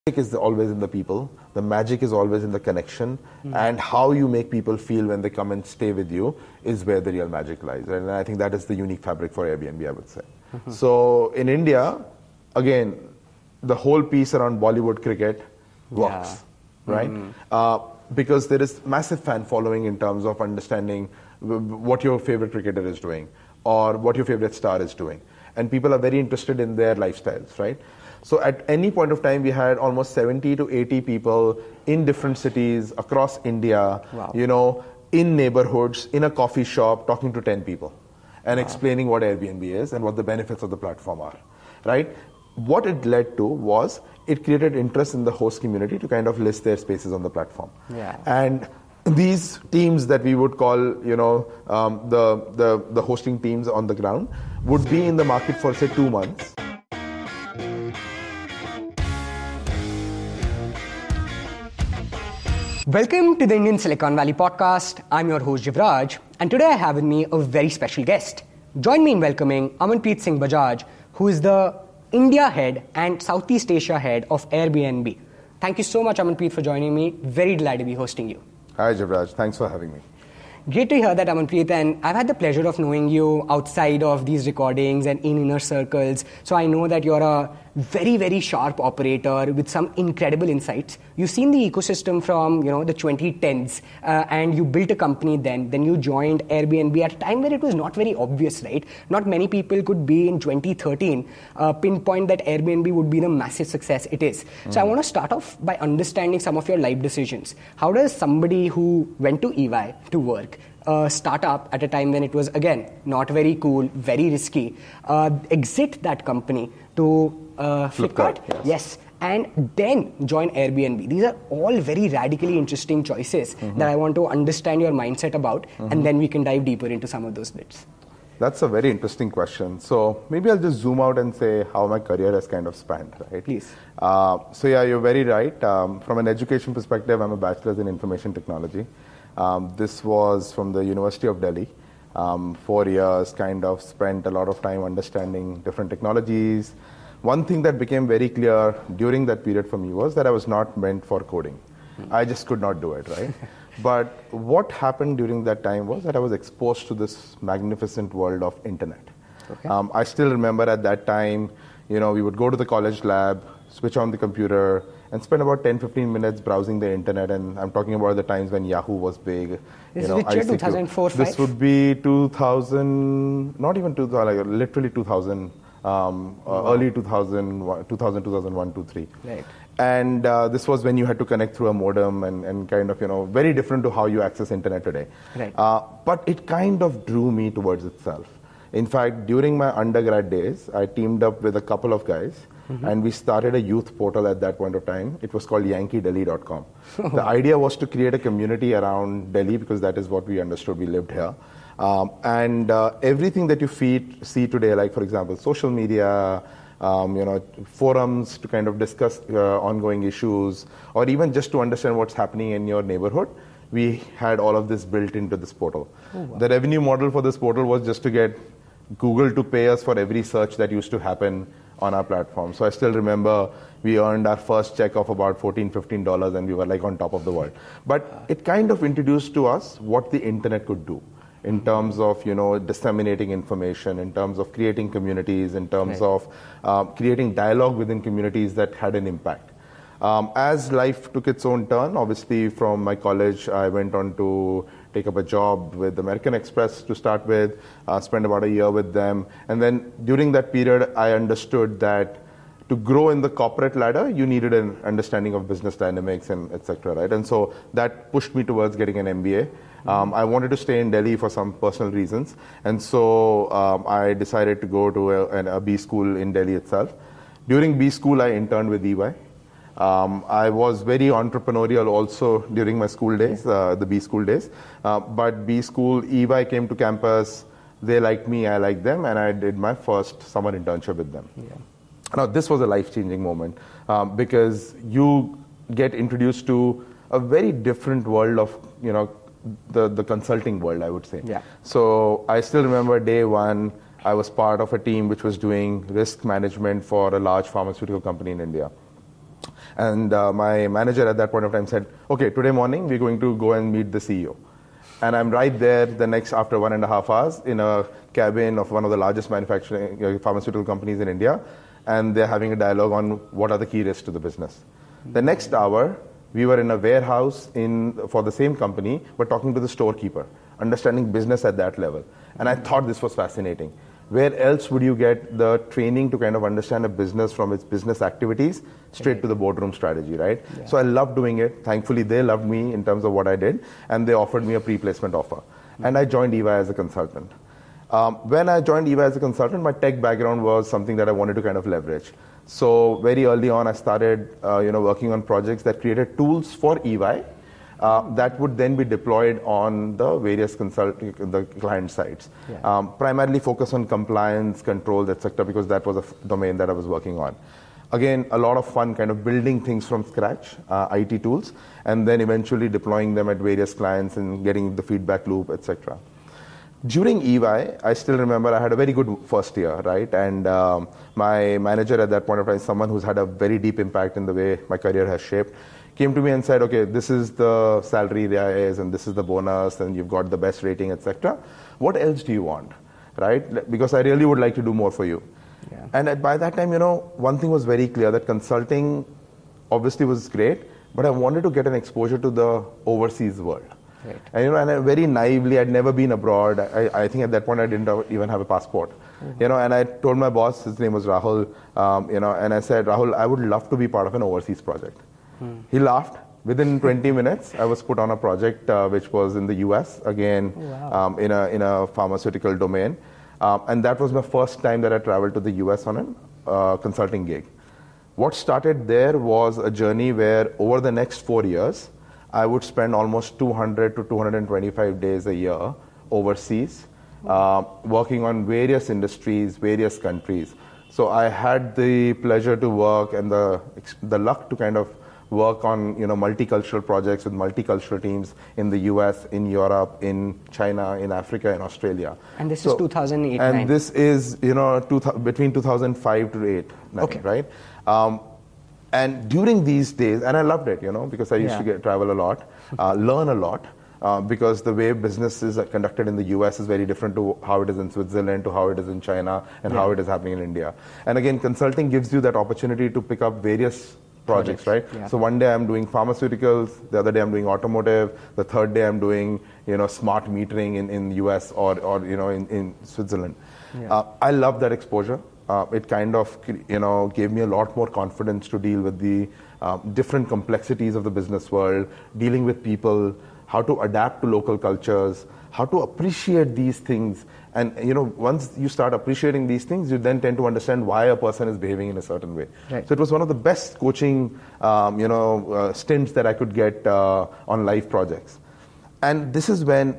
is always in the people. The magic is always in the connection, and how you make people feel when they come and stay with you is where the real magic lies. And I think that is the unique fabric for Airbnb, I would say. So in India, again, the whole piece around Bollywood cricket works, right? Because there is massive fan following in terms of understanding what your favorite cricketer is doing or what your favorite star is doing. And people are very interested in their lifestyles, right? So at any point of time, we had almost 70 to 80 people in different cities across India, in neighborhoods, in a coffee shop, talking to 10 people and explaining what Airbnb is and what the benefits of the platform are, right? What it led to was it created interest in the host community to kind of list their spaces on the platform. And these teams that we would call, the hosting teams on the ground would be in the market for, say, 2 months. Welcome to the Indian Silicon Valley podcast. I'm your host Jivraj, and today I have with me a very special guest. Join me in welcoming Amanpreet Singh Bajaj, who is the India head and Southeast Asia head of Airbnb. Thank you so much, Amanpreet, for joining me. Very delighted to be hosting you. Hi, Jivraj. Thanks for having me. Great to hear that, Amanpreet, and I've had the pleasure of knowing you outside of these recordings and in inner circles. So I know that you're a very, very sharp operator with some incredible insights. You've seen the ecosystem from, the 2010s, and you built a company then. Then you joined Airbnb at a time where it was not very obvious, right? Not many people could be in 2013 pinpoint that Airbnb would be the massive success it is. So I want to start off by understanding some of your life decisions. How does somebody who went to EY to work, start up at a time when it was, again, not very cool, very risky, exit that company to Flipkart? Yes. And then join Airbnb. These are all very radically interesting choices that I want to understand your mindset about, and then we can dive deeper into some of those bits. That's a very interesting question. So maybe I'll just zoom out and say how my career has kind of spanned, right? Please. So yeah, you're very right. From an education perspective, I'm a bachelor's in information technology. This was from the University of Delhi. 4 years, kind of spent a lot of time understanding different technologies. One thing that became very clear during that period for me was that I was not meant for coding. I just could not do it, right? But what happened during that time was that I was exposed to this magnificent world of internet. I still remember at that time, we would go to the college lab, switch on the computer, and spend about 10-15 minutes browsing the internet. And I'm talking about the times when Yahoo was big. This is which year, 2004, 5? This would be 2000, not even 2000, like literally 2000, early 2000, 2001, 2, 3. Right. And this was when you had to connect through a modem and kind of, very different to how you access internet today. Right. But it kind of drew me towards itself. In fact, during my undergrad days, I teamed up with a couple of guys, and we started a youth portal at that point of time. It was called YankeeDelhi.com. The idea was to create a community around Delhi, because that is what we understood. We lived here. And everything that you see today, like, for example, social media, forums to kind of discuss ongoing issues, or even just to understand what's happening in your neighborhood, we had all of this built into this portal. The revenue model for this portal was just to get Google to pay us for every search that used to happen on our platform. So I still remember we earned our first check of about $14, $15, and we were like on top of the world. But it kind of introduced to us what the internet could do in terms of, disseminating information, in terms of creating communities, in terms of creating dialogue within communities that had an impact. As life took its own turn, obviously from my college, I went on to take up a job with American Express to start with, spent about a year with them. And then during that period, I understood that to grow in the corporate ladder, you needed an understanding of business dynamics and et cetera, right? And so that pushed me towards getting an MBA. I wanted to stay in Delhi for some personal reasons. And so I decided to go to a B school in Delhi itself. During B school, I interned with EY. I was very entrepreneurial also during my school days, the B school days. But B school, EY came to campus, they liked me, I liked them, and I did my first summer internship with them. Now, this was a life-changing moment because you get introduced to a very different world of, the consulting world, I would say. So I still remember day one, I was part of a team which was doing risk management for a large pharmaceutical company in India. And my manager at that point of time said, okay, today morning we're going to go and meet the CEO. And I'm right there after 1.5 hours in a cabin of one of the largest manufacturing pharmaceutical companies in India. And they're having a dialogue on what are the key risks to the business. The next hour, we were in a warehouse for the same company, but talking to the storekeeper, understanding business at that level. And I thought this was fascinating. Where else would you get the training to kind of understand a business from its business activities straight to the boardroom strategy, right? Yeah. So I loved doing it. Thankfully, they loved me in terms of what I did, and they offered me a pre-placement offer. And I joined EY as a consultant. When I joined EY as a consultant, my tech background was something that I wanted to kind of leverage. So very early on, I started working on projects that created tools for EY that would then be deployed on the various the client sites. Yeah. Primarily focus on compliance, controls, etc., because that was a domain that I was working on. Again, a lot of fun kind of building things from scratch, IT tools, and then eventually deploying them at various clients and getting the feedback loop, etc. During EY, I still remember I had a very good first year, right? And my manager at that point of time, someone who's had a very deep impact in the way my career has shaped, came to me and said, okay, this is the salary there is, and this is the bonus, and you've got the best rating, etc. What else do you want, right? Because I really would like to do more for you. Yeah. And by that time, one thing was very clear, that consulting obviously was great, but I wanted to get an exposure to the overseas world. Right. And, and very naively, I'd never been abroad. I think at that point I didn't even have a passport. Mm-hmm. And I told my boss, his name was Rahul, and I said, Rahul, I would love to be part of an overseas project. He laughed. Within 20 minutes, I was put on a project which was in the US, again, wow. in a pharmaceutical domain. And that was my first time that I traveled to the US on a consulting gig. What started there was a journey where over the next 4 years, I would spend almost 200 to 225 days a year overseas, working on various industries, various countries. So I had the pleasure to work and the luck to kind of work on multicultural projects with multicultural teams in the US, in Europe, in China, in Africa, in Australia. And this is 2008, and 9. This is between 2005 to 8, 9, okay. Right? And during these days, and I loved it, because I used to travel a lot, learn a lot, because the way business is conducted in the US is very different to how it is in Switzerland, to how it is in China, and how it is happening in India. And again, consulting gives you that opportunity to pick up various projects, right? Yeah. So one day I'm doing pharmaceuticals, the other day I'm doing automotive, the third day I'm doing, smart metering in the US or in Switzerland. Yeah. I love that exposure. It kind of, gave me a lot more confidence to deal with the different complexities of the business world, dealing with people, how to adapt to local cultures, how to appreciate these things. And, once you start appreciating these things, you then tend to understand why a person is behaving in a certain way. Right. So it was one of the best coaching, stints that I could get on live projects. And this is when,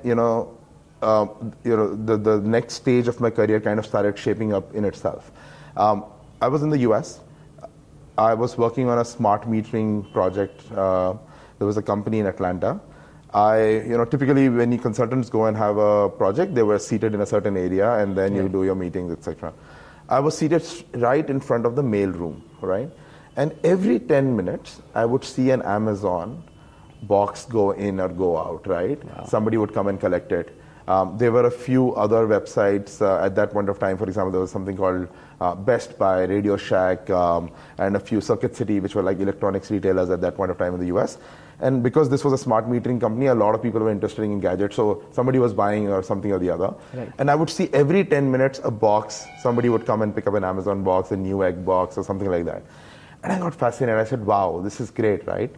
the next stage of my career kind of started shaping up in itself. I was in the US. I was working on a smart metering project. There was a company in Atlanta. Typically when consultants go and have a project, they were seated in a certain area, and then you do your meetings, etc. I was seated right in front of the mail room, right? And every 10 minutes, I would see an Amazon box go in or go out, right? Wow. Somebody would come and collect it. There were a few other websites at that point of time. For example, there was something called Best Buy, Radio Shack, and a few Circuit City, which were like electronics retailers at that point of time in the US. And because this was a smart metering company, a lot of people were interested in gadgets, so somebody was buying or something or the other. Right. And I would see every 10 minutes a box, somebody would come and pick up an Amazon box, a Newegg box, or something like that. And I got fascinated. I said, wow, this is great, right?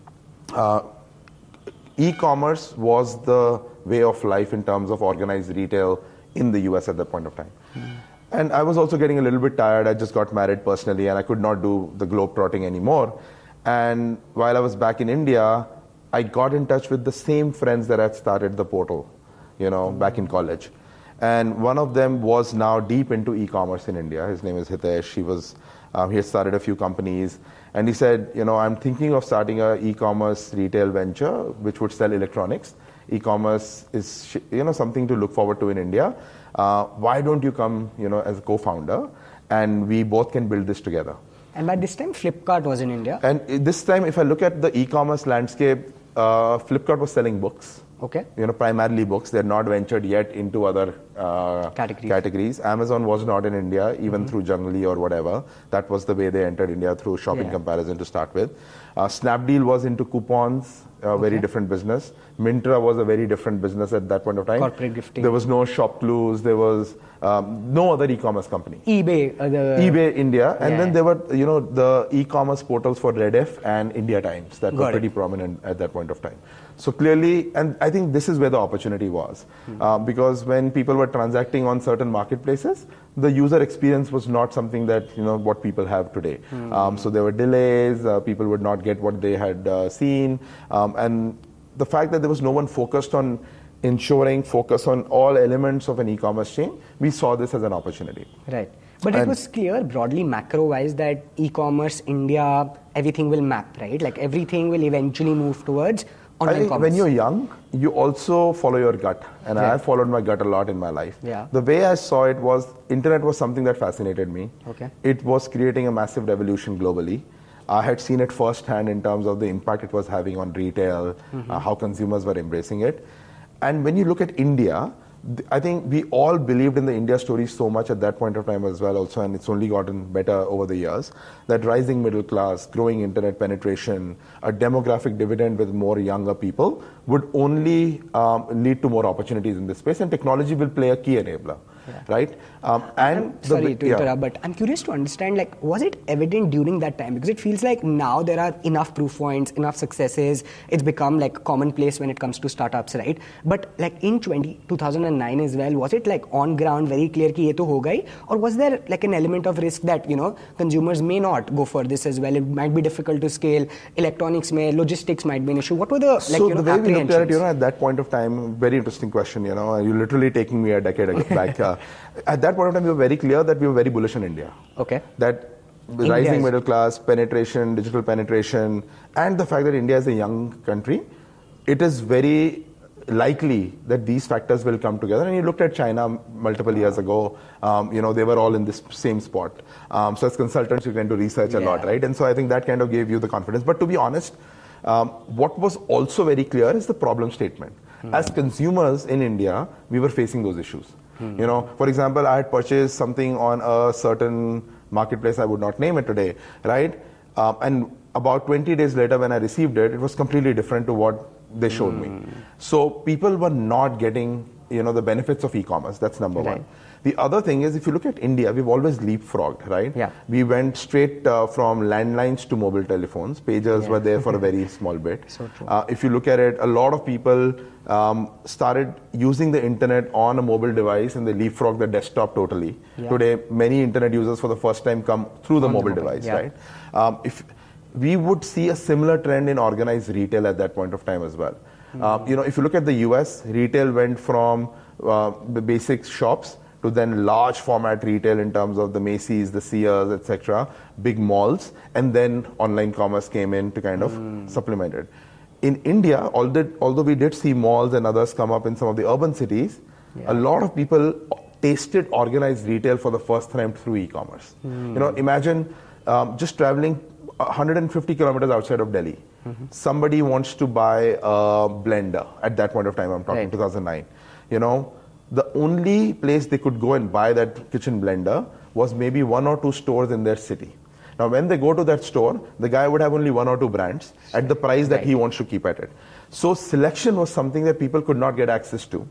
E-commerce was the way of life in terms of organized retail in the US at that point of time. And I was also getting a little bit tired. I just got married personally, and I could not do the globe-trotting anymore. And while I was back in India, I got in touch with the same friends that had started the portal, back in college. And one of them was now deep into e-commerce in India. His name is Hitesh. He had started a few companies. And he said, I'm thinking of starting an e-commerce retail venture which would sell electronics. E-commerce is, something to look forward to in India. Why don't you come, as a co-founder, and we both can build this together? And by this time, Flipkart was in India. And this time, if I look at the e-commerce landscape, Flipkart was selling books. Okay. Primarily books. They had not ventured yet into other categories. Amazon was not in India, even through Junglee or whatever. That was the way they entered India, through shopping comparison to start with. Snapdeal was into coupons, very different business. Myntra was a very different business at that point of time. Corporate gifting. There was no ShopClues. There was no other e-commerce company. eBay. eBay India. And then there were, the e-commerce portals for Rediff and India Times that were pretty prominent at that point of time. So clearly, and I think this is where the opportunity was. Because when people were transacting on certain marketplaces, the user experience was not something that, what people have today. So there were delays, people would not get what they had seen. And the fact that there was no one focused on focus on all elements of an e-commerce chain, we saw this as an opportunity. Right. But it was clear broadly macro-wise that e-commerce, India, everything will map, right? Like everything will eventually move towards online commerce. When you're young, you also follow your gut. And I followed my gut a lot in my life. Yeah. The way I saw it was, internet was something that fascinated me. Okay. It was creating a massive revolution globally. I had seen it firsthand in terms of the impact it was having on retail, how consumers were embracing it. And when you look at India, I think we all believed in the India story so much at that point of time as well also, and it's only gotten better over the years, that rising middle class, growing internet penetration, a demographic dividend with more younger people would only lead to more opportunities in this space, and technology will play a key enabler. Right? Sorry to interrupt, but I'm curious to understand, was it evident during that time? Because it feels like now there are enough proof points, enough successes. It's become commonplace when it comes to startups, right? But in 2009 as well, was it on ground, very clear ki ye to ho gayi? Or was there an element of risk that, consumers may not go for this as well? It might be difficult to scale. Electronics logistics might be an issue. What were the, so the way we looked at it, at that point of time, very interesting question, you're literally taking me a decade back. At that point of time, we were very clear that we were very bullish on India. Okay. That rising middle class, penetration, digital penetration, and the fact that India is a young country, it is very likely that these factors will come together. And you looked at China multiple years ago, they were all in this same spot. So as consultants, you tend to research a lot, right? And so I think that kind of gave you the confidence. But to be honest, what was also very clear is the problem statement. As consumers in India, we were facing those issues. For example, I had purchased something on a certain marketplace, I would not name it today, right? And about 20 days later when I received it, it was completely different to what they showed me. So people were not getting, the benefits of e-commerce. That's number one. The other thing is, if you look at India, we've always leapfrogged, right? Yeah. We went straight from landlines to mobile telephones. Pagers were there for a very small bit. So true. If you look at it, a lot of people started using the internet on a mobile device, and they leapfrogged the desktop totally. Yeah. Today, many internet users for the first time come through the mobile device, right? If we would see a similar trend in organized retail at that point of time as well. If you look at the US, retail went from the basic shops to then large format retail in terms of the Macy's, the Sears, etc., big malls, and then online commerce came in to kind of supplement it. In India, although we did see malls and others come up in some of the urban cities, a lot of people tasted organized retail for the first time through e-commerce. Imagine just traveling 150 kilometers outside of Delhi. Somebody wants to buy a blender. At that point of time, I'm talking 2009. The only place they could go and buy that kitchen blender was maybe 1 or 2 stores in their city. Now, when they go to that store, the guy would have only 1 or 2 brands at the price that he wants to keep at it. So selection was something that people could not get access to.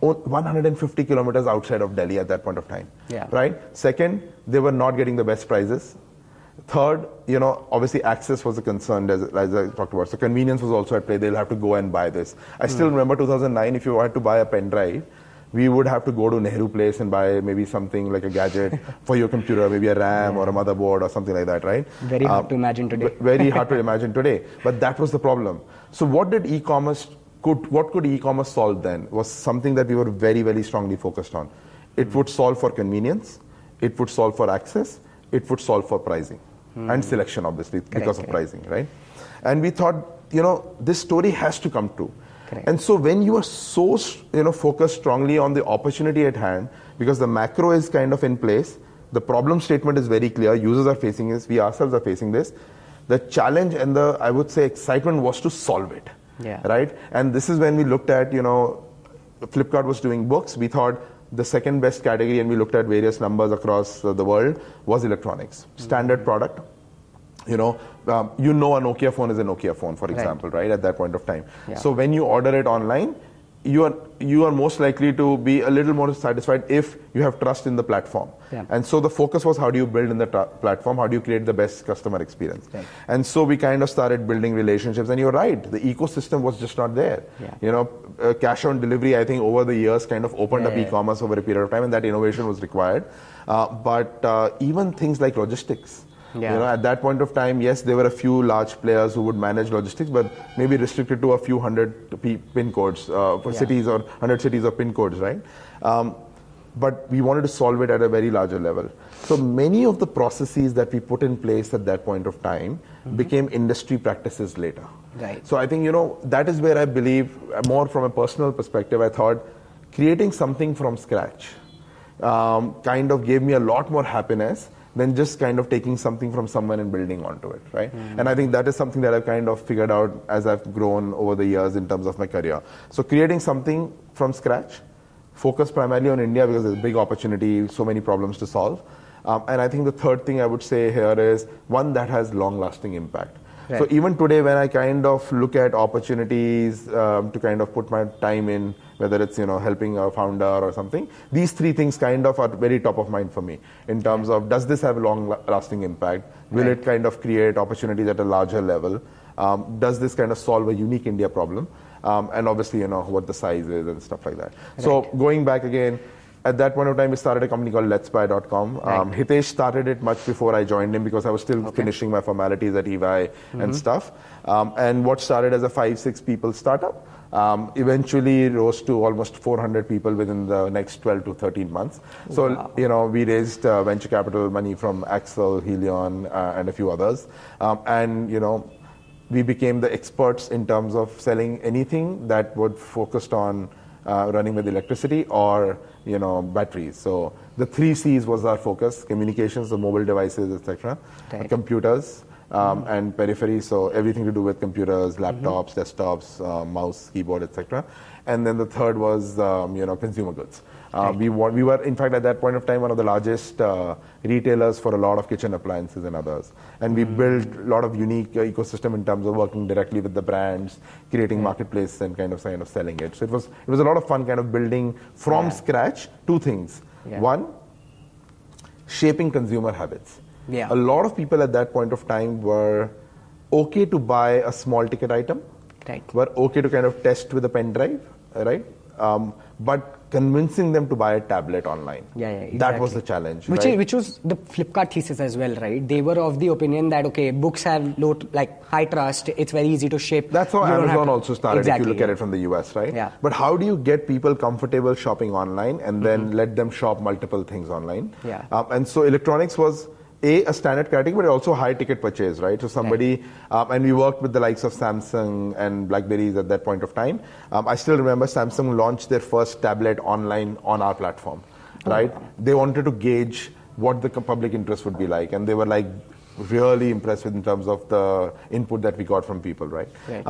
150 kilometers outside of Delhi at that point of time. Right? Second, they were not getting the best prices. Third, obviously access was a concern, as I talked about. So convenience was also at play. They'll have to go and buy this. I still remember 2009, if you had to buy a pen drive, we would have to go to Nehru Place and buy maybe something like a gadget for your computer, maybe a RAM or a motherboard or something like that, right? Very hard to imagine today. Very hard to imagine today. But that was the problem. So what could e-commerce solve then was something that we were very, very strongly focused on. It would solve for convenience. It would solve for access. It would solve for pricing and selection, obviously, because of pricing, right? And we thought, this story has to come true. And so when you are so, focused strongly on the opportunity at hand, because the macro is kind of in place, the problem statement is very clear. Users are facing this. We ourselves are facing this. The challenge and the, I would say, excitement was to solve it. Yeah. Right? And this is when we looked at, Flipkart was doing books. We thought the second best category, and we looked at various numbers across the world, was electronics. Standard product. A Nokia phone is a Nokia phone, for example, right? At that point of time. Yeah. So when you order it online, you are most likely to be a little more satisfied if you have trust in the platform. Yeah. And so the focus was, how do you build in the platform? How do you create the best customer experience? Right. And so we kind of started building relationships. And you're right, the ecosystem was just not there. Yeah. Cash on delivery, I think over the years kind of opened up e-commerce over a period of time, and that innovation was required. But even things like logistics. Yeah. At that point of time, yes, there were a few large players who would manage logistics, but maybe restricted to a few hundred pin codes for cities, or 100 cities or pin codes, right? But we wanted to solve it at a very larger level. So many of the processes that we put in place at that point of time became industry practices later. Right. So I think, that is where I believe, more from a personal perspective, I thought creating something from scratch kind of gave me a lot more happiness than just kind of taking something from someone and building onto it, right? And I think that is something that I've kind of figured out as I've grown over the years in terms of my career. So creating something from scratch, focus primarily on India because there's a big opportunity, so many problems to solve. And I think the third thing I would say here is one that has long-lasting impact. Right. So even today, when I kind of look at opportunities to kind of put my time in, whether it's helping a founder or something, these three things kind of are very top of mind for me in terms of, does this have a long-lasting impact? Will it kind of create opportunities at a larger level? Does this kind of solve a unique India problem? And obviously, what the size is and stuff like that. Right. So going back again, at that point of time, we started a company called letsbuy.com. Right. Hitesh started it much before I joined him because I was still finishing my formalities at EY and stuff. And what started as a 5-6 people startup eventually rose to almost 400 people within the next 12 to 13 months. So, we raised venture capital money from Axel, Helion, and a few others. We became the experts in terms of selling anything that would focused on running with electricity or batteries. So the 3 C's was our focus: communications, the mobile devices, etc., computers, and peripheries. So everything to do with computers, laptops, desktops, mouse, keyboard, etc. And then the third was consumer goods. We were, in fact, at that point of time, one of the largest retailers for a lot of kitchen appliances and others. And we built a lot of unique ecosystem in terms of working directly with the brands, creating marketplace and kind of selling it. So it was a lot of fun kind of building from scratch 2 things. One, shaping consumer habits. A lot of people at that point of time were okay to buy a small ticket item, were okay to kind of test with a pen drive, right? But convincing them to buy a tablet online. Exactly. That was the challenge. Which was the Flipkart thesis as well, right? They were of the opinion that, books have high trust, it's very easy to ship. That's how Amazon also started, if you look at it from the US, right? Yeah. But how do you get people comfortable shopping online and then let them shop multiple things online? And so electronics was a standard category, but also high ticket purchase, right? So somebody, and we worked with the likes of Samsung and BlackBerries at that point of time. I still remember Samsung launched their first tablet online on our platform, right? They wanted to gauge what the public interest would be like, and they were really impressed with in terms of the input that we got from people, right?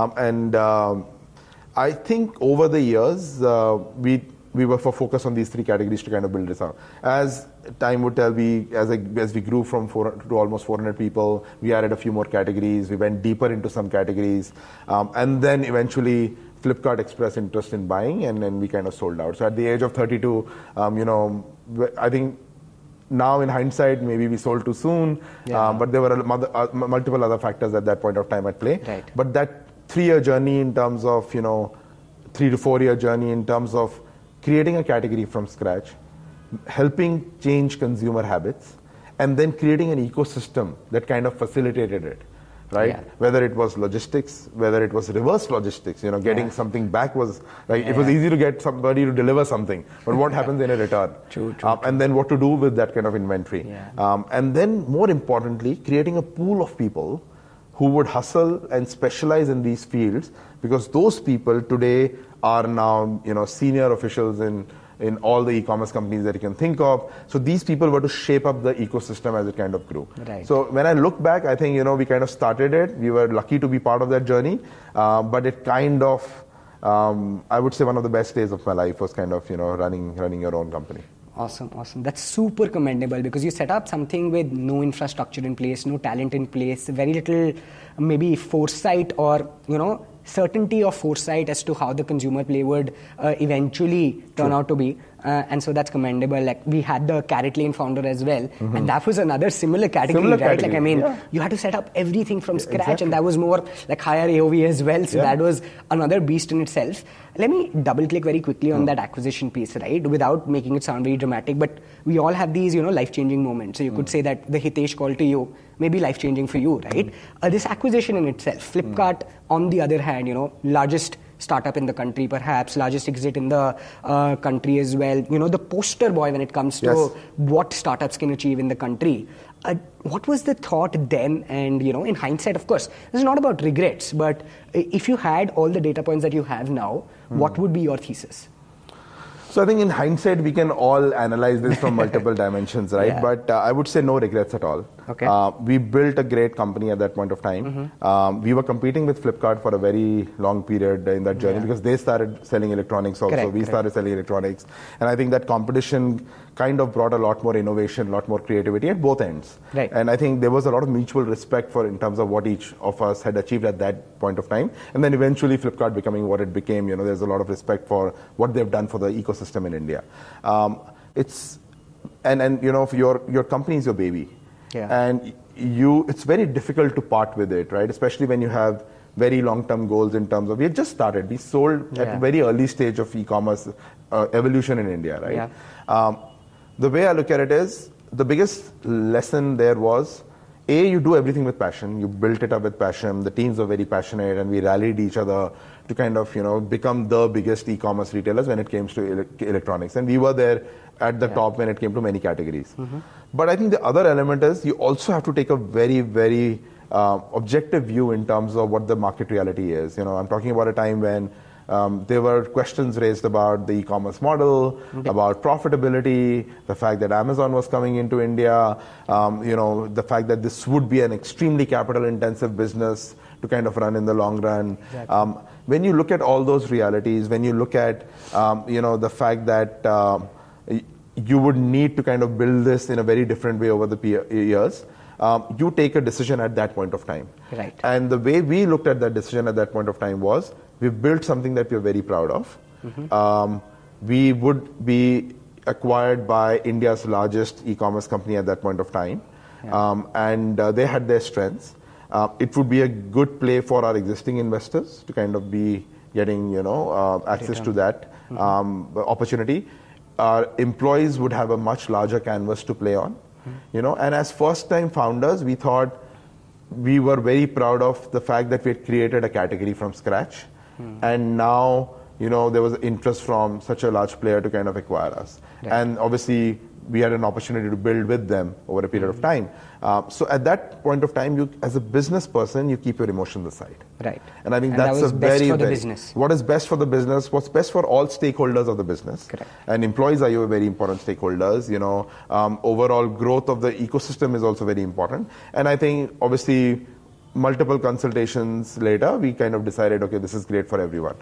I think over the years, we were focused on these 3 categories to kind of build this out. As time would tell, as we grew from 400 to almost 400 people, we added a few more categories. We went deeper into some categories. And then eventually, Flipkart expressed interest in buying, and then we kind of sold out. So at the age of 32, I think now in hindsight, maybe we sold too soon. But there were multiple other factors at that point of time at play. But that 3-year journey in terms of, 3 to 4-year journey in terms of creating a category from scratch, helping change consumer habits, and then creating an ecosystem that kind of facilitated it, right? Whether it was logistics, whether it was reverse logistics, getting something back was, it was easy to get somebody to deliver something, but what happens in a return? True. And then what to do with that kind of inventory. And then more importantly, creating a pool of people who would hustle and specialize in these fields, because those people today are now, senior officials in in all the e-commerce companies that you can think of. So these people were to shape up the ecosystem as it kind of grew. Right. So when I look back, I think, we kind of started it. We were lucky to be part of that journey, but it kind of, I would say one of the best days of my life was kind of, running your own company. Awesome. That's super commendable, because you set up something with no infrastructure in place, no talent in place, very little maybe foresight or, certainty of foresight as to how the consumer play would eventually turn out to be. And so that's commendable. Like, we had the Carrot Lane founder as well, and that was another similar category, right? Category, Like, you had to set up everything from scratch, and that was more like higher AOV as well. So that was another beast in itself. Let me double click very quickly on that acquisition piece, right? Without making it sound very dramatic, but we all have these, life-changing moments. So you could say that the Hitesh call to you may be life-changing for you, right? This acquisition in itself, Flipkart, on the other hand, largest startup in the country, perhaps largest exit in the country as well. The poster boy when it comes to what startups can achieve in the country. What was the thought then? And in hindsight, of course, this is not about regrets, but if you had all the data points that you have now, what would be your thesis? So I think in hindsight, we can all analyze this from multiple dimensions, right? Yeah. But I would say no regrets at all. Okay. We built a great company at that point of time. We were competing with Flipkart for a very long period in that journey because they started selling electronics also. We started selling electronics. And I think that competition kind of brought a lot more innovation, a lot more creativity at both ends. Right. And I think there was a lot of mutual respect in terms of what each of us had achieved at that point of time. And then eventually Flipkart becoming what it became, there's a lot of respect for what they've done for the ecosystem in India. Your company is your baby. Yeah. And it's very difficult to part with it, right? Especially when you have very long-term goals in terms of, we had just started. We sold at a very early stage of e-commerce evolution in India, right? Yeah. The way I look at it is, the biggest lesson there was, you do everything with passion. You built it up with passion. The teams were very passionate, and we rallied each other to kind of, become the biggest e-commerce retailers when it came to electronics. And we were there at the top when it came to many categories. But I think the other element is, you also have to take a very, very objective view in terms of what the market reality is. I'm talking about a time when there were questions raised about the e-commerce model, about profitability, the fact that Amazon was coming into India, the fact that this would be an extremely capital-intensive business to kind of run in the long run. Exactly. When you look at all those realities, when you look at the fact that you would need to kind of build this in a very different way over the years, you take a decision at that point of time. Right. And the way we looked at that decision at that point of time was, we built something that we're very proud of. We would be acquired by India's largest e-commerce company at that point of time. And they had their strengths. It would be a good play for our existing investors to kind of be getting, access to that opportunity. Our employees would have a much larger canvas to play on. And as first-time founders, we thought we were very proud of the fact that we had created a category from scratch. And now, there was interest from such a large player to kind of acquire us. Right. And obviously, we had an opportunity to build with them over a period of time. So at that point of time, you, as a business person, you keep your emotions aside. Right. And I think that's a very, for the business. What is best for the business, what's best for all stakeholders of the business. Correct. And employees are your very important stakeholders. Overall growth of the ecosystem is also very important. And I think, obviously, multiple consultations later, we kind of decided, okay, this is great for everyone.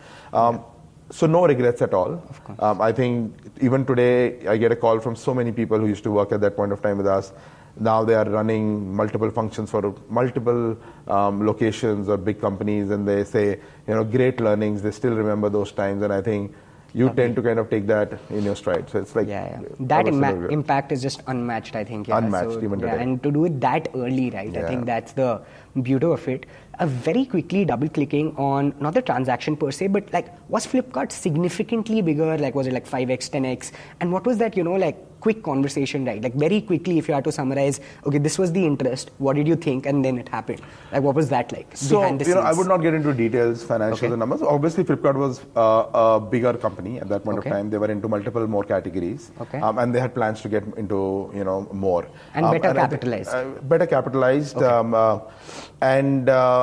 So no regrets at all. Of course. I think even today, I get a call from so many people who used to work at that point of time with us. Now they are running multiple functions for multiple locations or big companies, and they say, great learnings. They still remember those times, and I think you tend to kind of take that in your stride. So it's like that impact is just unmatched, I think. Unmatched even today. And to do it that early, right? I think that's the beauty of it. Very quickly double-clicking on, not the transaction per se, but was Flipkart significantly bigger? Was it 5x, 10x? And what was that, quick conversation, right? Very quickly, if you had to summarize, okay, this was the interest, what did you think? And then it happened. What was that like? So, behind the scenes? I would not get into details, financials and numbers. Obviously, Flipkart was a bigger company at that point of time. They were into multiple more categories. And they had plans to get into, more. And better capitalized. Better capitalized.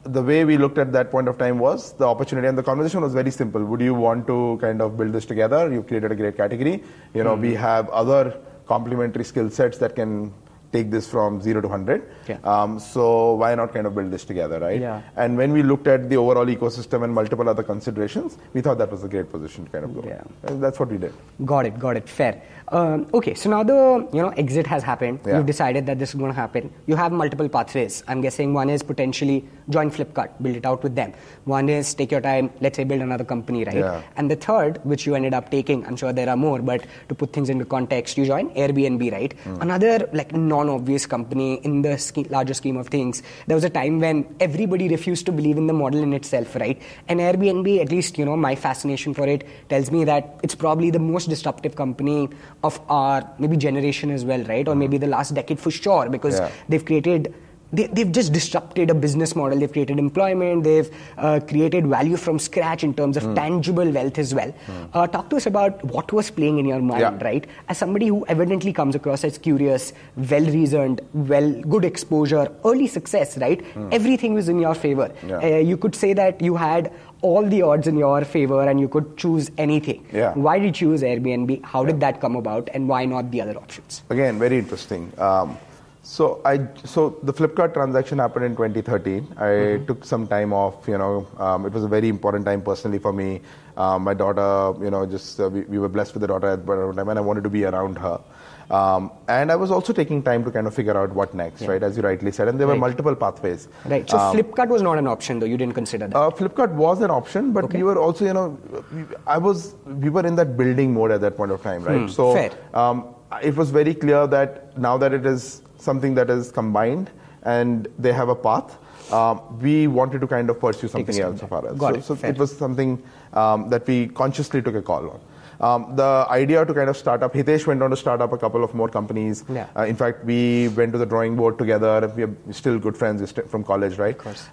the way we looked at that point of time was the opportunity, and the conversation was very simple. Would you want to kind of build this together? You created a great category. We have other complementary skill sets that can take this from 0 to 100. Yeah. So why not kind of build this together, right? Yeah. And when we looked at the overall ecosystem and multiple other considerations, we thought that was a great position to kind of go. Yeah. And that's what we did. Got it. Fair. Okay, so now the exit has happened. Yeah. You've decided that this is going to happen. You have multiple pathways. I'm guessing one is potentially join Flipkart, build it out with them. One is take your time, let's say build another company, right? Yeah. And the third, which you ended up taking, I'm sure there are more, but to put things into context, you join Airbnb, right? Another like non-obvious company in the larger scheme of things. There was a time when everybody refused to believe in the model in itself, right? And Airbnb, at least my fascination for it tells me that it's probably the most disruptive company of our maybe generation as well, right? Or maybe the last decade for sure, because they've just disrupted a business model. They've created employment. They've created value from scratch in terms of tangible wealth as well. Talk to us about what was playing in your mind, right? As somebody who evidently comes across as curious, well-reasoned, good exposure, early success, right? Everything was in your favor. Yeah. You could say that you had all the odds in your favor and you could choose anything. Yeah. Why did you choose Airbnb? How did that come about? And why not the other options? Again, very interesting. So the Flipkart transaction happened in 2013. I took some time off. It was a very important time personally for me. My daughter, we were blessed with a daughter at the time, and I wanted to be around her. And I was also taking time to kind of figure out what next, right? As you rightly said, and there were multiple pathways. Right. So Flipkart was not an option, though. You didn't consider that. Flipkart was an option, but we were also, we were in that building mode at that point of time, right? So fair. It was very clear that now that it is something that is combined and they have a path, we wanted to kind of pursue something else of ours. So it was something that we consciously took a call on. The idea to kind of start up, Hitesh went on to start up a couple of more companies. Yeah. In fact, we went to the drawing board together. We are still good friends from college, right? Of course.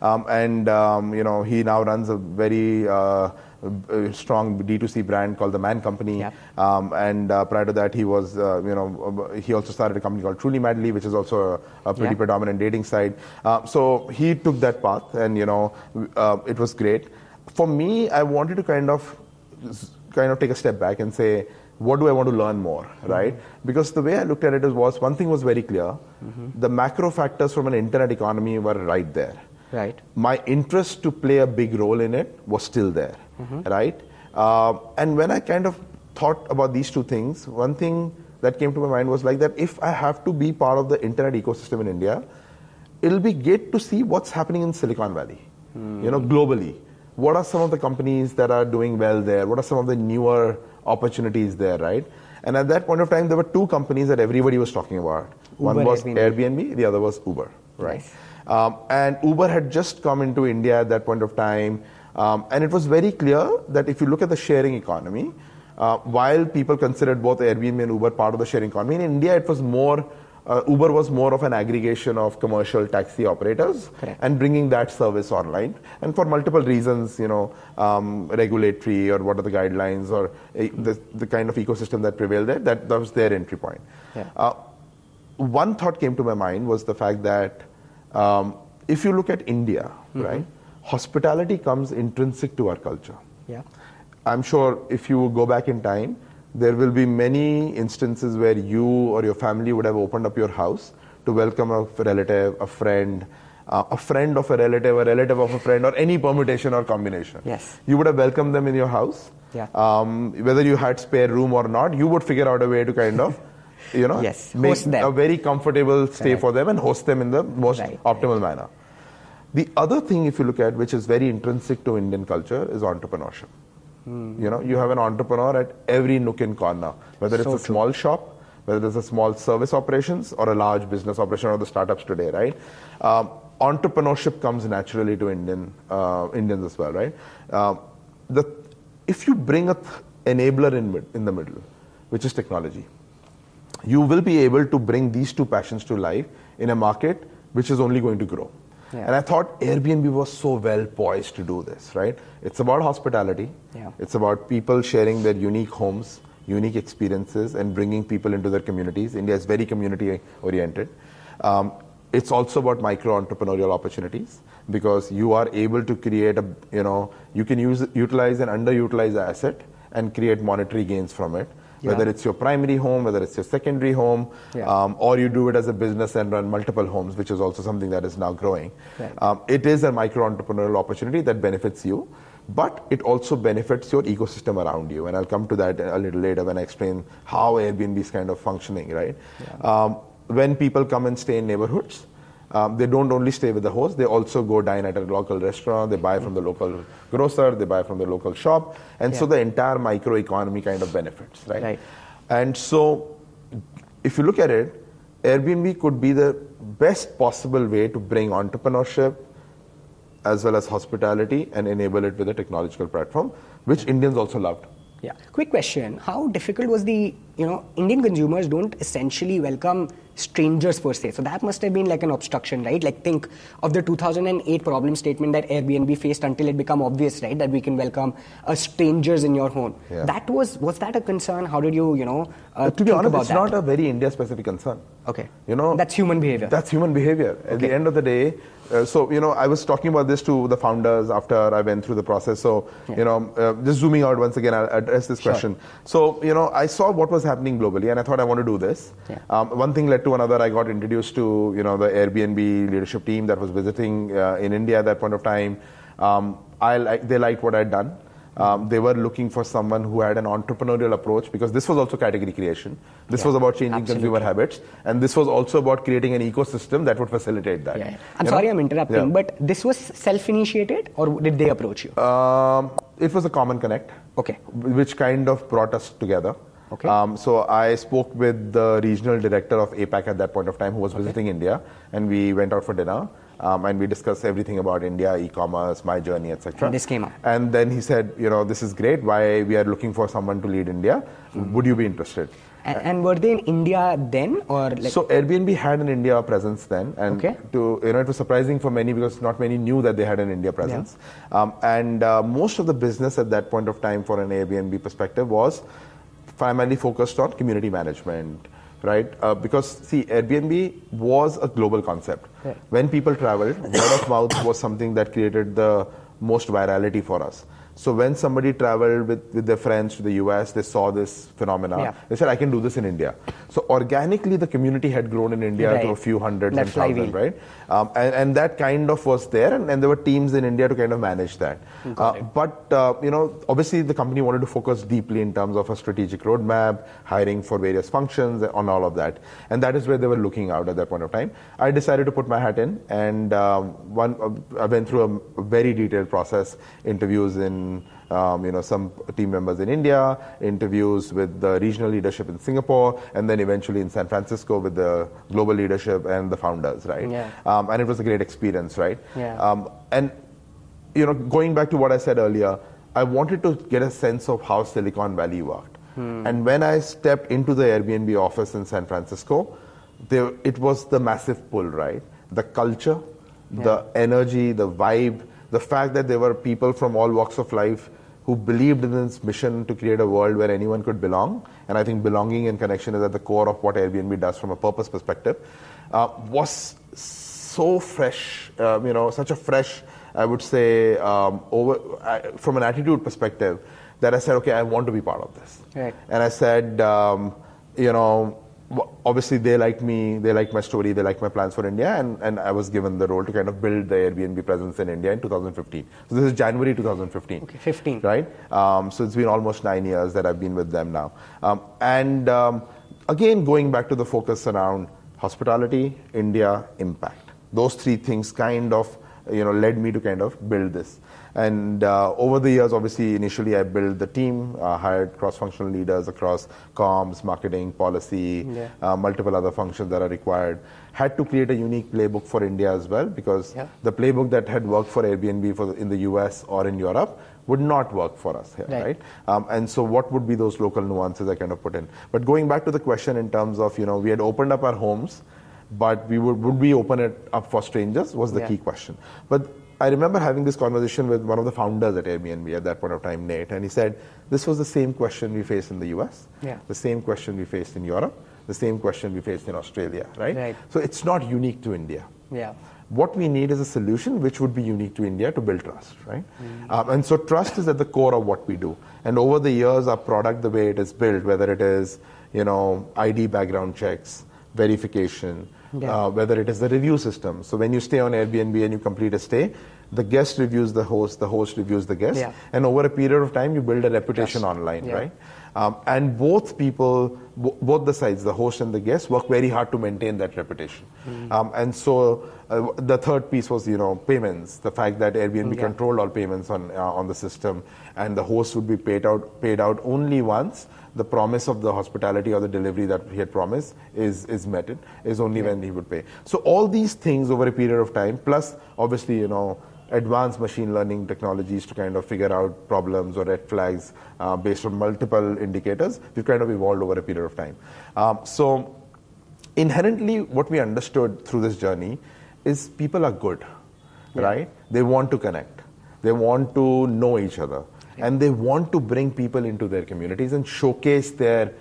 He now runs a very strong D2C brand called The Man Company. Yeah. Prior to that, he was, he also started a company called Truly Madly, which is also a pretty predominant dating site. So he took that path, and it was great. For me, I wanted to kind of take a step back and say, what do I want to learn more, right? Because the way I looked at it was one thing was very clear. The macro factors from an internet economy were right there. Right. My interest to play a big role in it was still there, right? And when I kind of thought about these two things, one thing that came to my mind was like that if I have to be part of the internet ecosystem in India, it'll be great to see what's happening in Silicon Valley, globally. What are some of the companies that are doing well there? What are some of the newer opportunities there, right? And at that point of time, there were two companies that everybody was talking about. One was Airbnb, the other was Uber, right? Nice. And Uber had just come into India at that point of time. And it was very clear that if you look at the sharing economy, while people considered both Airbnb and Uber part of the sharing economy, in India it was more, Uber was more of an aggregation of commercial taxi operators. Correct. And bringing that service online. And for multiple reasons, regulatory or what are the guidelines or the kind of ecosystem that prevailed there, that was their entry point. Yeah. One thought came to my mind was the fact that if you look at India, right, hospitality comes intrinsic to our culture. Yeah. I'm sure if you go back in time, there will be many instances where you or your family would have opened up your house to welcome a relative, a friend of a relative of a friend, or any permutation or combination. Yes. You would have welcomed them in your house. Yeah. Whether you had spare room or not, you would figure out a way to kind of, yes, make host them. a very comfortable stay for them and host them in the most optimal manner. The other thing, if you look at, which is very intrinsic to Indian culture, is entrepreneurship. You have an entrepreneur at every nook and corner, whether it's a small shop, whether it's a small service operations or a large business operation or the startups today, right? Entrepreneurship comes naturally to Indians as well, right? If you bring an enabler in the middle, which is technology, you will be able to bring these two passions to life in a market which is only going to grow. Yeah. And I thought Airbnb was so well poised to do this, right? It's about hospitality. Yeah. It's about people sharing their unique homes, unique experiences, and bringing people into their communities. India is very community oriented. It's also about micro entrepreneurial opportunities because you are able to create you can utilize an underutilized asset and create monetary gains from it. Whether it's your primary home, whether it's your secondary home, or you do it as a business and run multiple homes, which is also something that is now growing. Right. It is a micro entrepreneurial opportunity that benefits you, but it also benefits your ecosystem around you. And I'll come to that a little later when I explain how Airbnb is kind of functioning, right? When people come and stay in neighborhoods, they don't only stay with the host, they also go dine at a local restaurant, they buy from the local grocer, they buy from the local shop, and so the entire micro economy kind of benefits, right? And so if you look at it, Airbnb could be the best possible way to bring entrepreneurship as well as hospitality and enable it with a technological platform, which Indians also loved. Yeah. Quick question. How difficult was Indian consumers don't essentially welcome strangers per se. So that must have been like an obstruction, right? Like think of the 2008 problem statement that Airbnb faced until it became obvious, right? That we can welcome strangers in your home. That was that a concern? How did you, to be honest, it's not a very India-specific concern. Okay. That's human behavior. That's human behavior. At the end of the day, I was talking about this to the founders after I went through the process. So, just zooming out once again, I'll address this question. So, I saw what was happening globally and I thought I want to do this. One thing led to another. I got introduced to, the Airbnb leadership team that was visiting in India at that point of time. They liked what I'd done. They were looking for someone who had an entrepreneurial approach because this was also category creation. This was about changing consumer habits. And this was also about creating an ecosystem that would facilitate that. I'm sorry I'm interrupting, but this was self-initiated or did they approach you? It was a common connect, which kind of brought us together. So I spoke with the regional director of APAC at that point of time who was visiting India, and we went out for dinner. And we discussed everything about India, e-commerce, my journey, etc. And this came up. And then he said, this is great. Why we are looking for someone to lead India. Would you be interested? And were they in India then, or So Airbnb had an India presence then, and it was surprising for many because not many knew that they had an India presence. Most of the business at that point of time, for an Airbnb perspective, was primarily focused on community management. Right? Because, Airbnb was a global concept. When people traveled, word of mouth was something that created the most virality for us. So when somebody traveled with their friends to the US, they saw this phenomena. They said, I can do this in India. So organically, the community had grown in India to a few hundreds and thousands, right? And that kind of was there, and there were teams in India to kind of manage that. But obviously the company wanted to focus deeply in terms of a strategic roadmap, hiring for various functions, on all of that. And that is where they were looking out at that point of time. I decided to put my hat in, and I went through a very detailed process, interviews in some team members in India, interviews with the regional leadership in Singapore, and then eventually in San Francisco with the global leadership and the founders, right? And it was a great experience, right? And going back to what I said earlier, I wanted to get a sense of how Silicon Valley worked. And when I stepped into the Airbnb office in San Francisco, it was the massive pull, right? The culture, the energy, the vibe, the fact that there were people from all walks of life who believed in this mission to create a world where anyone could belong. And I think belonging and connection is at the core of what Airbnb does from a purpose perspective, was so fresh, such a fresh, I would say, from an attitude perspective, that I said, okay, I want to be part of this. And I said, obviously they liked me, they liked my story, they liked my plans for India, and I was given the role to kind of build the Airbnb presence in India in 2015. So this is January 2015. 15. Right? So it's been almost 9 years that I've been with them now. Again, going back to the focus around hospitality, India, impact. Those three things kind of led me to kind of build this. And over the years, obviously, initially I built the team, hired cross-functional leaders across comms, marketing, policy, multiple other functions that are required. Had to create a unique playbook for India as well, because the playbook that had worked for Airbnb in the US or in Europe would not work for us here, right? And so what would be those local nuances I kind of put in? But going back to the question in terms of, we had opened up our homes, but would we open it up for strangers was the key question. But I remember having this conversation with one of the founders at Airbnb at that point of time, Nate, and he said, this was the same question we faced in the US, the same question we faced in Europe, the same question we faced in Australia, right? Right. So it's not unique to India. Yeah. What we need is a solution which would be unique to India to build trust, right? And so trust is at the core of what we do. And over the years, our product, the way it is built, whether it is, ID background checks, verification, whether it is the review system. So when you stay on Airbnb and you complete a stay, the guest reviews the host reviews the guest. Yeah. And over a period of time, you build a reputation online, right? And both people, both the sides, the host and the guest, work very hard to maintain that reputation. And so the third piece was, payments. The fact that Airbnb controlled all payments on the system, and the host would be paid out only once the promise of the hospitality or the delivery that he had promised is met. It is only when he would pay. So all these things over a period of time, plus obviously, advanced machine learning technologies to kind of figure out problems or red flags based on multiple indicators, we've kind of evolved over a period of time. So inherently, what we understood through this journey is people are good, right? They want to connect. They want to know each other. And they want to bring people into their communities and showcase their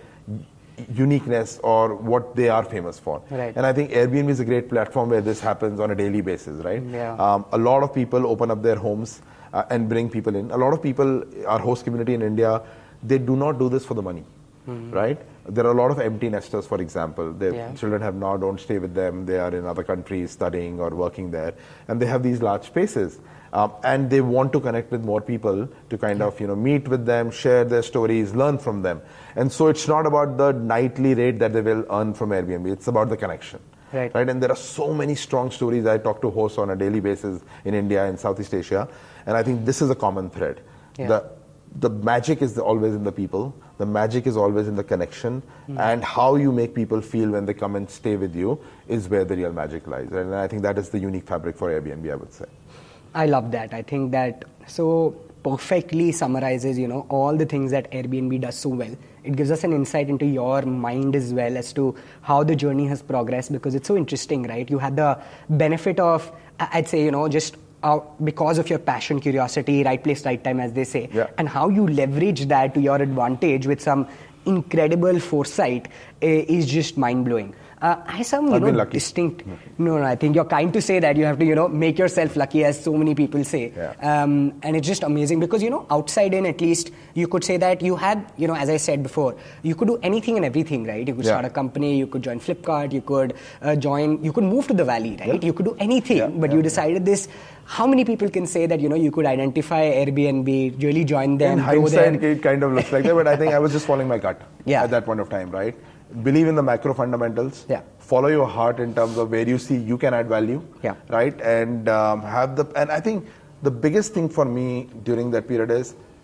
uniqueness or what they are famous for. Right. And I think Airbnb is a great platform where this happens on a daily basis, right? Yeah. A lot of people open up their homes and bring people in. A lot of people, our host community in India, they do not do this for the money, right? There are a lot of empty nesters, for example. Their children don't stay with them. They are in other countries studying or working there. And they have these large spaces. And they want to connect with more people to kind of meet with them, share their stories, learn from them. And so it's not about the nightly rate that they will earn from Airbnb. It's about the connection. Right. And there are so many strong stories. I talk to hosts on a daily basis in India and Southeast Asia. And I think this is a common thread. Yeah. The magic is always in the people. The magic is always in the connection. And how you make people feel when they come and stay with you is where the real magic lies. And I think that is the unique fabric for Airbnb, I would say. I love that. I think that so perfectly summarizes, all the things that Airbnb does so well. It gives us an insight into your mind as well as to how the journey has progressed, because it's so interesting, right? You had the benefit of, I'd say, just because of your passion, curiosity, right place, right time, as they say, and how you leverage that to your advantage with some incredible foresight is just mind-blowing. I have some, distinct... No, I think you're kind to say that. You have to, make yourself lucky, as so many people say. And it's just amazing because, outside in, at least, you could say that you had, as I said before, you could do anything and everything, right? You could start a company, you could join Flipkart, you could you could move to the valley, right? You could do anything, but you decided this. How many people can say that, you could identify Airbnb, really join them? In hindsight, it kind of looks like that, but I think I was just following my gut at that point of time, right? Believe in the macro fundamentals. Follow your heart in terms of where you see you can add value. Right? And and I think the biggest thing for me during that period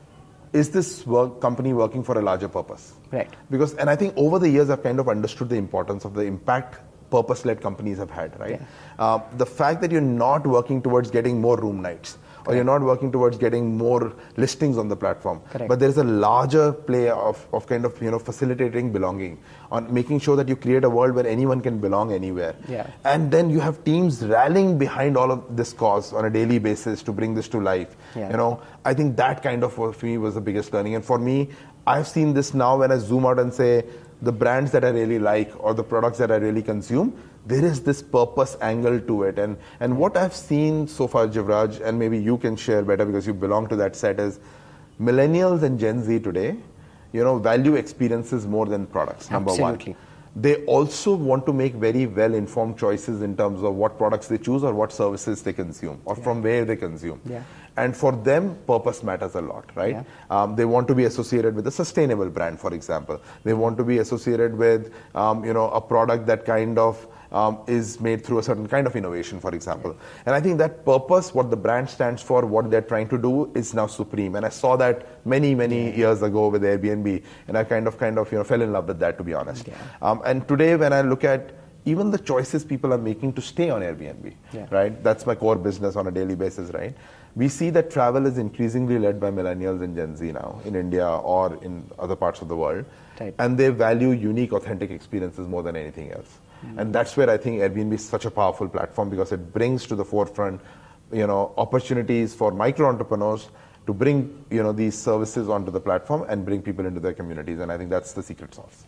is this company working for a larger purpose? Right. And I think over the years I've kind of understood the importance of the impact purpose-led companies have had, right? The fact that you're not working towards getting more room nights, or you're not working towards getting more listings on the platform. But there's a larger play of kind of facilitating belonging, on making sure that you create a world where anyone can belong anywhere. And then you have teams rallying behind all of this cause on a daily basis to bring this to life. I think that kind of for me was the biggest learning. And for me, I've seen this now when I zoom out and say, the brands that I really like or the products that I really consume, there is this purpose angle to it. And what I've seen so far, Jivraj, and maybe you can share better because you belong to that set, is millennials and Gen Z today, value experiences more than products, number one. They also want to make very well-informed choices in terms of what products they choose or what services they consume or from where they consume. And for them, purpose matters a lot, right? They want to be associated with a sustainable brand, for example. They want to be associated with, a product that kind of is made through a certain kind of innovation, for example. And I think that purpose, what the brand stands for, what they're trying to do, is now supreme. And I saw that many years ago with Airbnb, and I kind of fell in love with that, to be honest. And today, when I look at even the choices people are making to stay on Airbnb, right? That's my core business on a daily basis, right? We see that travel is increasingly led by millennials and Gen Z now in India or in other parts of the world. And they value unique, authentic experiences more than anything else. And that's where I think Airbnb is such a powerful platform, because it brings to the forefront, opportunities for micro entrepreneurs to bring, these services onto the platform and bring people into their communities. And I think that's the secret sauce.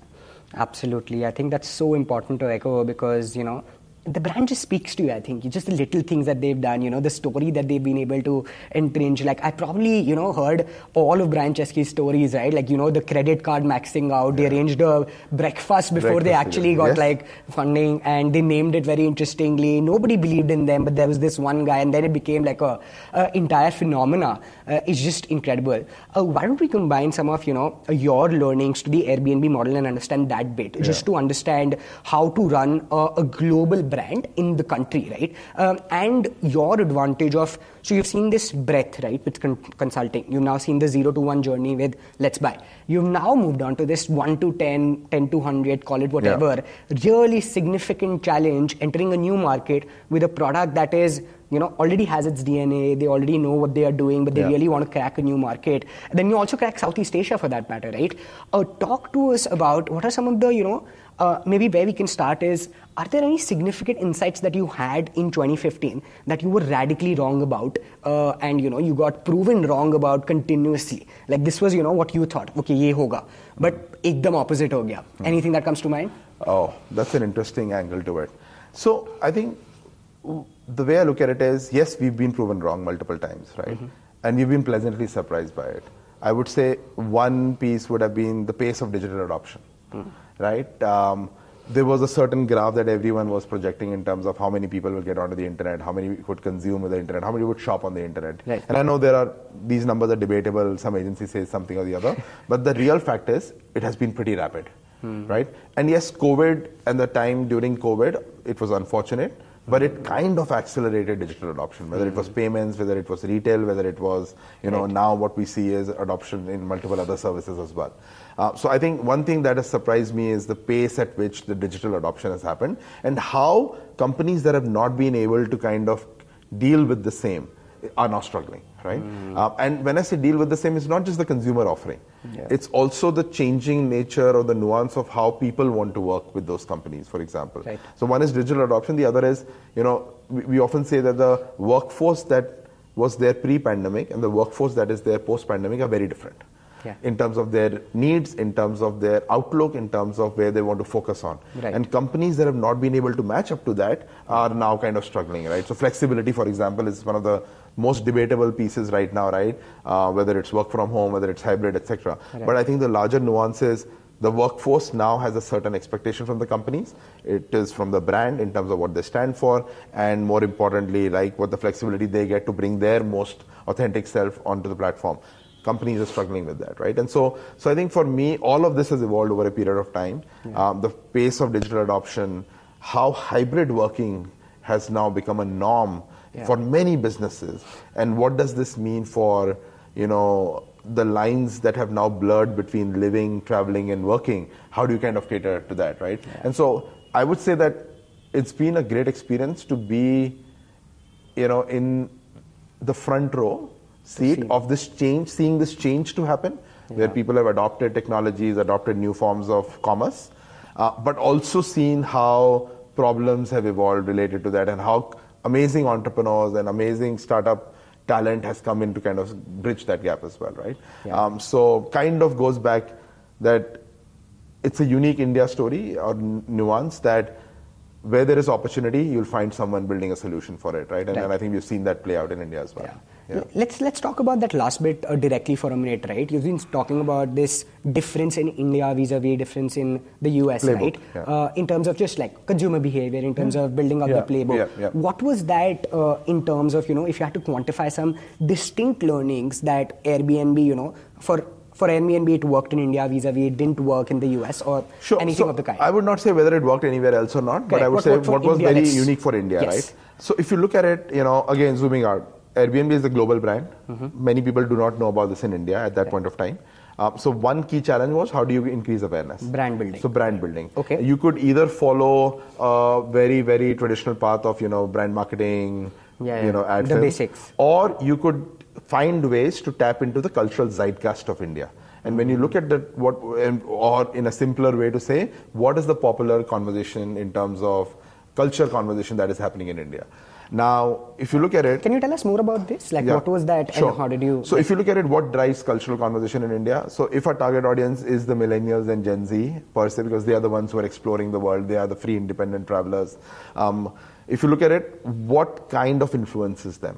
Absolutely. I think that's so important to echo because, the brand just speaks to you, I think. Just the little things that they've done, the story that they've been able to entrench. Like, I probably, heard all of Brian Chesky's stories, right? Like, the credit card maxing out. They arranged a breakfast before they actually got, funding. And they named it very interestingly. Nobody believed in them, but there was this one guy. And then it became like a entire phenomena. It's just incredible. Why don't we combine some of, your learnings to the Airbnb model and understand that bit? Just to understand how to run a global brand in the country, right? And your advantage of, so you've seen this breadth, right, with consulting. You've now seen the 0 to 1 journey with Let's Buy. You've now moved on to this 1 to 10, 10 to 100, call it whatever, really significant challenge, entering a new market with a product that is, already has its DNA, they already know what they are doing, but they really want to crack a new market. And then you also crack Southeast Asia for that matter, right? Talk to us about what are some of the, maybe where we can start is, are there any significant insights that you had in 2015 that you were radically wrong about and, you got proven wrong about continuously? Like this was, what you thought, okay, ye hoga, but ekdam opposite ho gaya. Anything that comes to mind? Oh, that's an interesting angle to it. So I think the way I look at it is, yes, we've been proven wrong multiple times, right? And we've been pleasantly surprised by it. I would say one piece would have been the pace of digital adoption, right? There was a certain graph that everyone was projecting in terms of how many people will get onto the internet, how many would consume with the internet, how many would shop on the internet. Right. And I know these numbers are debatable, some agency says something or the other, but the real fact is it has been pretty rapid, right? And yes, COVID and the time during COVID, it was unfortunate, but it kind of accelerated digital adoption, whether it was payments, whether it was retail, whether it was, now what we see is adoption in multiple other services as well. So I think one thing that has surprised me is the pace at which the digital adoption has happened and how companies that have not been able to kind of deal with the same are now struggling, right? And when I say deal with the same, it's not just the consumer offering. It's also the changing nature or the nuance of how people want to work with those companies, for example. Right. So one is digital adoption, the other is, we often say that the workforce that was there pre-pandemic and the workforce that is there post-pandemic are very different. In terms of their needs, in terms of their outlook, in terms of where they want to focus on. Right. And companies that have not been able to match up to that are now kind of struggling, right? So flexibility, for example, is one of the most debatable pieces right now, right? Whether it's work from home, whether it's hybrid, etc. Right. But I think the larger nuance is the workforce now has a certain expectation from the companies. It is from the brand in terms of what they stand for, and more importantly, like what the flexibility they get to bring their most authentic self onto the platform. Companies are struggling with that, right? And so I think for me, all of this has evolved over a period of time. The pace of digital adoption, how hybrid working has now become a norm for many businesses. And what does this mean for, the lines that have now blurred between living, traveling, and working? How do you kind of cater to that, right? And so I would say that it's been a great experience to be, in the front row seat of this change, seeing this change to happen, where people have adopted technologies, adopted new forms of commerce, but also seen how problems have evolved related to that and how amazing entrepreneurs and amazing startup talent has come in to kind of bridge that gap as well, right? So kind of goes back that it's a unique India story or nuance that where there is opportunity, you'll find someone building a solution for it, right? And I think we've seen that play out in India as well. Let's talk about that last bit directly for a minute, right? You've been talking about this difference in India vis-a-vis difference in the US, Playbook, right? In terms of just like consumer behavior, in terms of building up the playbook. What was that in terms of, if you had to quantify some distinct learnings that Airbnb, for Airbnb it worked in India vis-a-vis it didn't work in the US or anything of the kind? I would not say whether it worked anywhere else or not, but I would say what was very unique for India, right? So if you look at it, again, zooming out, Airbnb is a global brand. Many people do not know about this in India at that point of time. So one key challenge was how do you increase awareness? Brand building. So brand building. Okay. You could either follow a very, very traditional path of, brand marketing, ad the film, basics. or you could find ways to tap into the cultural zeitgeist of India. And when you look at that, or in a simpler way to say, what is the popular conversation in terms of culture conversation that is happening in India? Now, if you look at it... Can you tell us more about this? Like, what was that Sure. and how did you... So if you look at it, what drives cultural conversation in India? So if our target audience is the millennials and Gen Z, per se, because they are the ones who are exploring the world, they are the free independent travelers. If you look at it, what kind of influences them?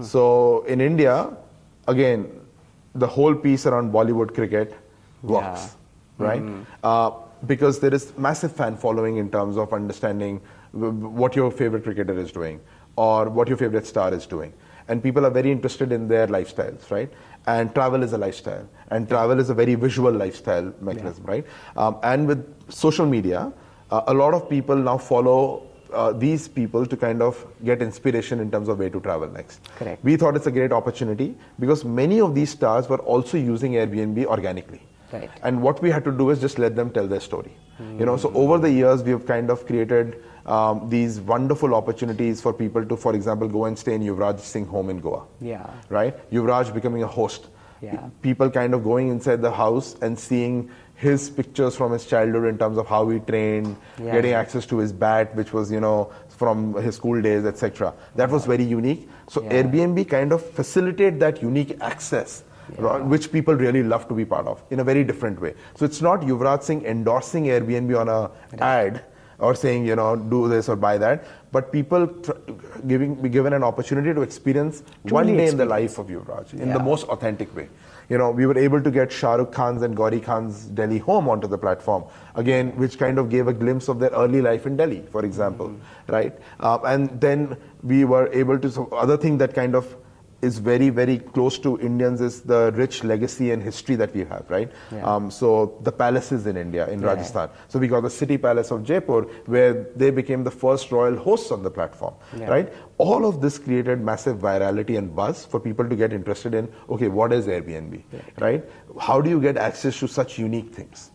So in India, again, the whole piece around Bollywood cricket works, right? Because there is massive fan following in terms of understanding what your favorite cricketer is doing or what your favorite star is doing. And people are very interested in their lifestyles, right? And travel is a lifestyle. And travel is a very visual lifestyle mechanism, right? And with social media, a lot of people now follow these people to kind of get inspiration in terms of where to travel next. Correct. We thought it's a great opportunity because many of these stars were also using Airbnb organically. Right. And what we had to do is just let them tell their story. You know, so over the years, we have kind of created these wonderful opportunities for people to, for example, go and stay in Yuvraj Singh home in Goa. Yeah. Right? Yuvraj becoming a host. Yeah. People kind of going inside the house and seeing his pictures from his childhood in terms of how he trained, getting access to his bat, which was, you know, from his school days, etc. That was very unique. So Airbnb kind of facilitate that unique access, which people really love to be part of in a very different way. So it's not Yuvraj Singh endorsing Airbnb on a ad or saying, you know, do this or buy that, but people be given an opportunity to experience one day in the life of Yuvraj in the most authentic way. You know, we were able to get Shah Rukh Khan's and Gauri Khan's Delhi home onto the platform, again, which kind of gave a glimpse of their early life in Delhi, for example, right? And then we were able to, so other thing that kind of is very, very close to Indians is the rich legacy and history that we have, right? So the palaces in India, in Rajasthan. So we got the City Palace of Jaipur, where they became the first royal hosts on the platform, right? All of this created massive virality and buzz for people to get interested in, okay, what is Airbnb, right? How do you get access to such unique things?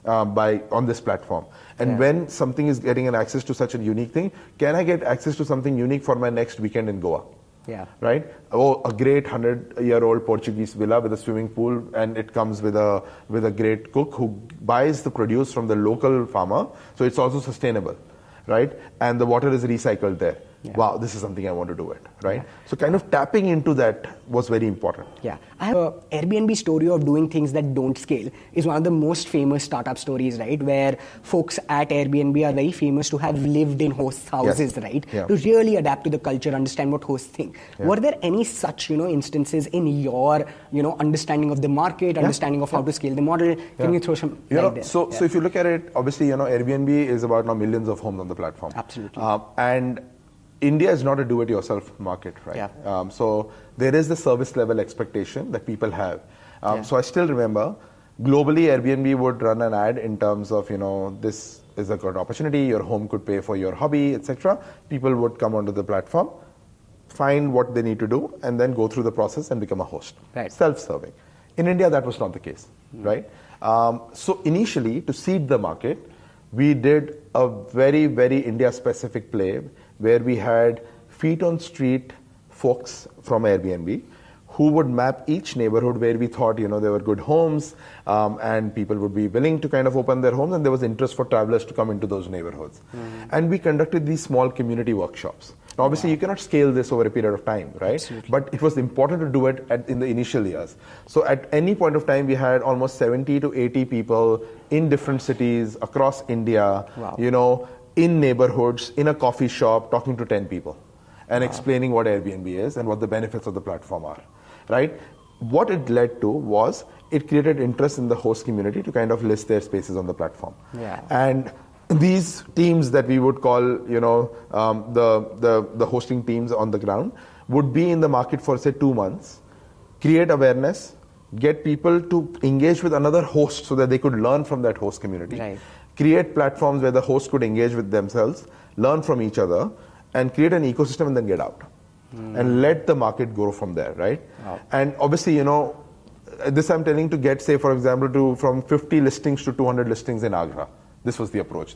On this platform, and when something is getting an access to such a unique thing, can I get access to something unique for my next weekend in Goa? Right? Oh, a great 100-year-old Portuguese villa with a swimming pool, and it comes with a great cook who buys the produce from the local farmer, so it's also sustainable, right? And the water is recycled there. Wow, this is something I want to do it, right? So kind of tapping into that was very important. I have an Airbnb story of doing things that don't scale. Is one of the most famous startup stories, right? Where folks at Airbnb are very famous to have lived in hosts' houses, right? To really adapt to the culture, understand what hosts think. Were there any such, instances in your, understanding of the market, understanding of how to scale the model? Can you throw some light there? So if you look at it, obviously, Airbnb is about now millions of homes on the platform. Absolutely. And India is not a do-it-yourself market, right? So there is the service level expectation that people have. So I still remember, globally, Airbnb would run an ad in terms of, this is a good opportunity, your home could pay for your hobby, etc. People would come onto the platform, find what they need to do, and then go through the process and become a host. Self-serving. In India, that was not the case, right? So initially, to seed the market, we did a very, very India-specific play where we had feet-on-street folks from Airbnb who would map each neighborhood where we thought, there were good homes and people would be willing to kind of open their homes, and there was interest for travelers to come into those neighborhoods. And we conducted these small community workshops. Now, obviously, you cannot scale this over a period of time, right? Absolutely. But it was important to do it in the initial years. So at any point of time, we had almost 70 to 80 people in different cities across India, in neighborhoods, in a coffee shop, talking to 10 people and explaining what Airbnb is and what the benefits of the platform are, right? What it led to was it created interest in the host community to kind of list their spaces on the platform. And these teams that we would call, the hosting teams on the ground would be in the market for, say, 2 months, create awareness, get people to engage with another host so that they could learn from that host community. Create platforms where the host could engage with themselves, learn from each other, and create an ecosystem and then get out. And let the market grow from there, right? And obviously, this I'm telling to get, say, for example, from 50 listings to 200 listings in Agra. This was the approach there.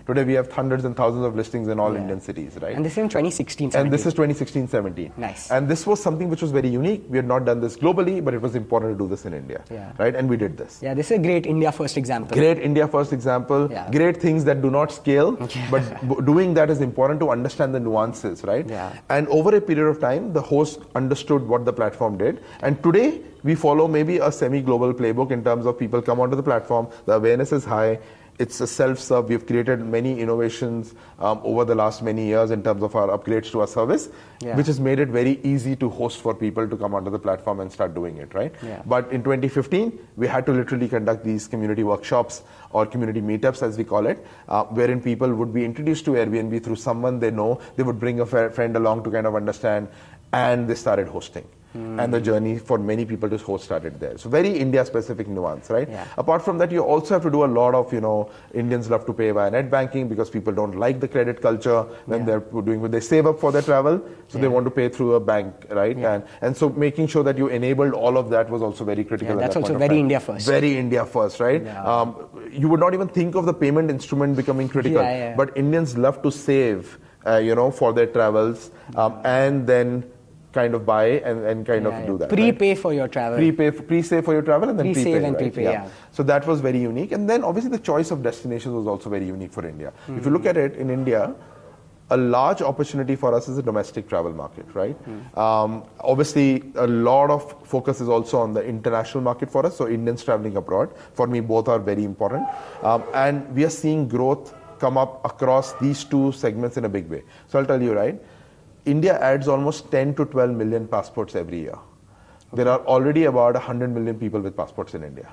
Today we have hundreds and thousands of listings in all Indian cities, right? And this is in 2016, 17. And this is 2016-17. Nice. And this was something which was very unique. We had not done this globally, but it was important to do this in India, right? And we did this. Yeah, this is a great India first example. Great India first example. Yeah. Great things that do not scale, but doing that is important to understand the nuances, right? Yeah. And over a period of time, the host understood what the platform did. And today, we follow maybe a semi-global playbook in terms of people come onto the platform, the awareness is high, it's a self-serve. We've created many innovations over the last many years in terms of our upgrades to our service, which has made it very easy to host for people to come onto the platform and start doing it, right? Yeah. But in 2015, we had to literally conduct these community workshops or community meetups, as we call it, wherein people would be introduced to Airbnb through someone they know. They would bring a friend along to kind of understand, and they started hosting. And the journey for many people to host started there. So very India-specific nuance, right? Yeah. Apart from that, you also have to do a lot of, Indians love to pay via net banking because people don't like the credit culture when they're doing, they save up for their travel, so they want to pay through a bank, right? Yeah. And so making sure that you enabled all of that was also very critical. Yeah, that's at that also point of very time. India first. Very India first, right? Yeah. You would not even think of the payment instrument becoming critical, but Indians love to save, for their travels, and then kind of buy and kind of do that. Prepay for your travel. Pre-save for your travel and then prepay. Pre-save and right? prepay, So that was very unique. And then obviously the choice of destinations was also very unique for India. If you look at it in India, a large opportunity for us is the domestic travel market, right? Obviously, a lot of focus is also on the international market for us. So Indians traveling abroad, for me, both are very important. And we are seeing growth come up across these two segments in a big way. So I'll tell you, right? India adds almost 10 to 12 million passports every year. There are already about 100 million people with passports in India.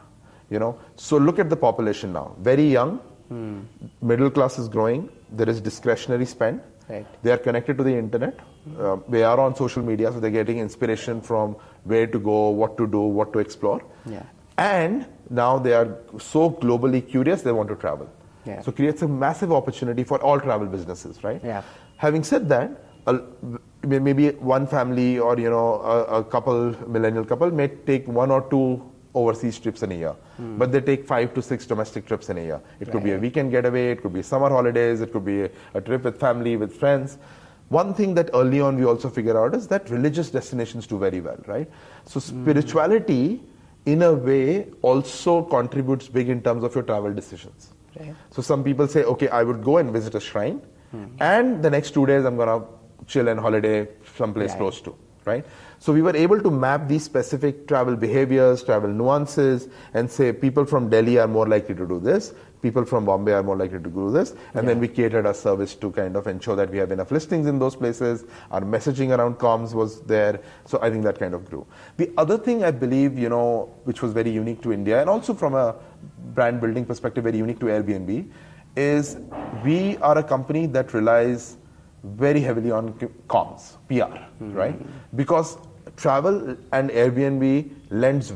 So look at the population now. Very young, middle class is growing. There is discretionary spend. Right. They are connected to the internet. They are on social media, so they're getting inspiration from where to go, what to do, what to explore. Yeah. And now they are so globally curious, they want to travel. Yeah. So it creates a massive opportunity for all travel businesses, right? Yeah. Having said that, maybe one family or a millennial couple may take 1 or 2 overseas trips in a year, but they take 5 to 6 domestic trips in a year. It could be a weekend getaway, it could be summer holidays, it could be a trip with family, with friends. One thing that early on we also figure out is that religious destinations do very well, right? So spirituality, in a way, also contributes big in terms of your travel decisions. Right. So some people say, okay, I would go and visit a shrine, and the next 2 days I'm going to chill and holiday someplace close to, right? So we were able to map these specific travel behaviors, travel nuances, and say people from Delhi are more likely to do this, people from Bombay are more likely to do this, and then we catered our service to kind of ensure that we have enough listings in those places, our messaging around comms was there, so I think that kind of grew. The other thing I believe, which was very unique to India, and also from a brand building perspective, very unique to Airbnb, is we are a company that relies very heavily on comms, PR, right? Because travel and Airbnb lends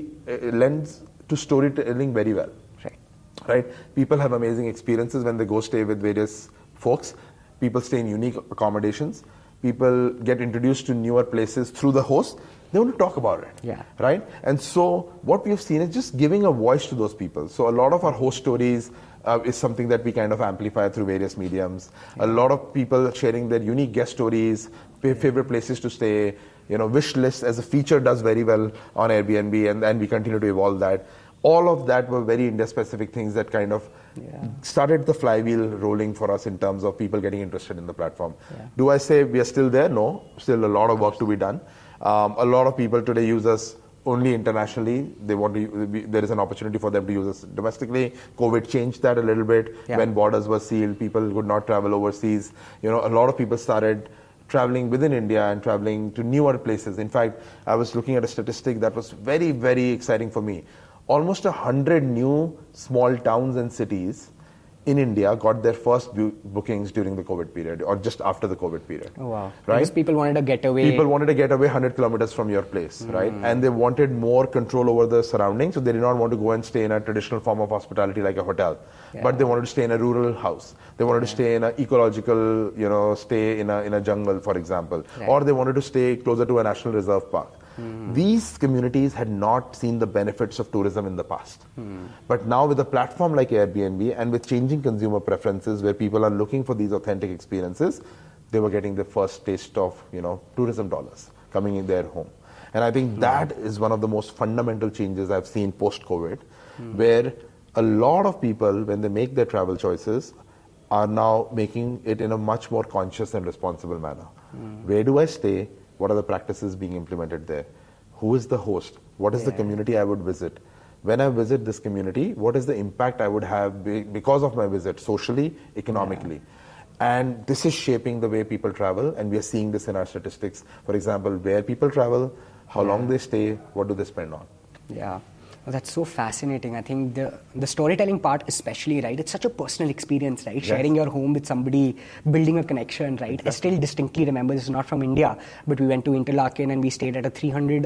to storytelling very well, right? People have amazing experiences when they go stay with various folks. People stay in unique accommodations. People get introduced to newer places through the host. They want to talk about it, right? And so what we have seen is just giving a voice to those people. So a lot of our host stories is something that we kind of amplify through various mediums. A lot of people sharing their unique guest stories, favorite places to stay, wish lists as a feature does very well on Airbnb, and we continue to evolve that. All of that were very India-specific things that kind of started the flywheel rolling for us in terms of people getting interested in the platform. Do I say we are still there? No, still a lot of work to be done. A lot of people today use us only internationally. They want to. There is an opportunity for them to use us domestically. COVID changed that a little bit. When borders were sealed, people could not travel overseas. A lot of people started traveling within India and traveling to newer places. In fact, I was looking at a statistic that was very, very exciting for me. Almost 100 new small towns and cities in India got their first bookings during the COVID period or just after the COVID period. Oh, wow. Right? Because people wanted to get away. People wanted to get away 100 kilometers from your place, right? And they wanted more control over the surroundings, so they did not want to go and stay in a traditional form of hospitality like a hotel. But they wanted to stay in a rural house. They wanted to stay in an ecological, stay in a jungle, for example. Or they wanted to stay closer to a national reserve park. These communities had not seen the benefits of tourism in the past. But now with a platform like Airbnb and with changing consumer preferences where people are looking for these authentic experiences, they were getting the first taste of, tourism dollars coming in their home. And I think that is one of the most fundamental changes I've seen post-COVID, where a lot of people, when they make their travel choices, are now making it in a much more conscious and responsible manner. Where do I stay? What are the practices being implemented there? Who is the host? What is the community I would visit? When I visit this community, what is the impact I would have because of my visit, socially, economically? And this is shaping the way people travel, and we are seeing this in our statistics. For example, where people travel, how long they stay, what do they spend on? Yeah. Oh, that's so fascinating. I think the storytelling part especially, right? It's such a personal experience, right? Yes. Sharing your home with somebody, building a connection, right? Exactly. I still distinctly remember, this is not from India, but we went to Interlaken and we stayed at a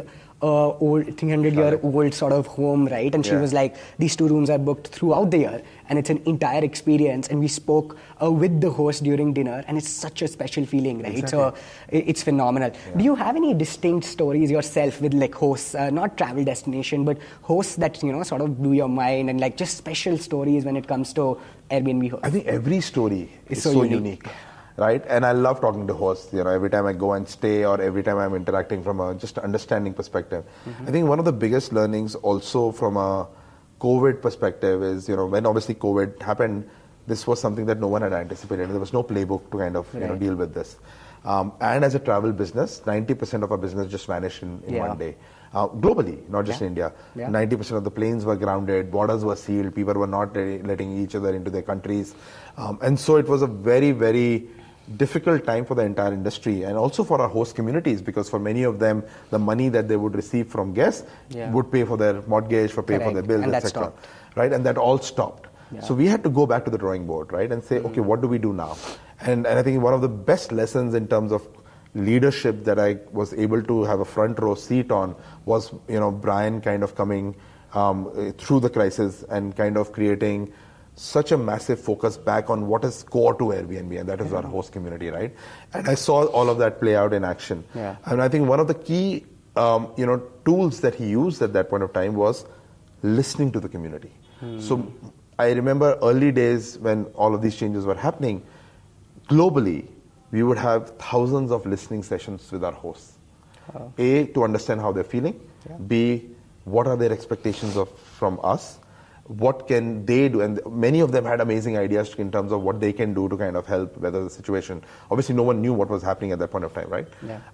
300-year-old sort of home, right? And she was like, these 2 rooms are booked throughout the year, and it's an entire experience. And we spoke with the host during dinner, and it's such a special feeling, right? Exactly. So it's phenomenal. Yeah. Do you have any distinct stories yourself with like hosts, not travel destination, but hosts that, sort of blew your mind, and like just special stories when it comes to Airbnb hosts? I think every story is so unique. Right? And I love talking to hosts, every time I go and stay or every time I'm interacting from a just understanding perspective. I think one of the biggest learnings also from a COVID perspective is, when obviously COVID happened, this was something that no one had anticipated. There was no playbook to kind of, deal with this. And as a travel business, 90% of our business just vanished in one day. Globally, not just India. 90% of the planes were grounded, borders were sealed, people were not letting each other into their countries. And so it was a very, very difficult time for the entire industry and also for our host communities, because for many of them, the money that they would receive from guests would pay for their mortgage, pay for their bills, etc. Right? And that all stopped. So we had to go back to the drawing board, right? And say, okay, what do we do now? And I think one of the best lessons in terms of leadership that I was able to have a front row seat on was, Brian kind of coming through the crisis and kind of creating such a massive focus back on what is core to Airbnb, and that is our host community, right? And I saw all of that play out in action. And I think one of the key, tools that he used at that point of time was listening to the community. So I remember early days when all of these changes were happening, globally, we would have thousands of listening sessions with our hosts. A, to understand how they're feeling. B, what are their expectations from us? What can they do? And many of them had amazing ideas in terms of what they can do to kind of help weather the situation. Obviously, no one knew what was happening at that point of time, right?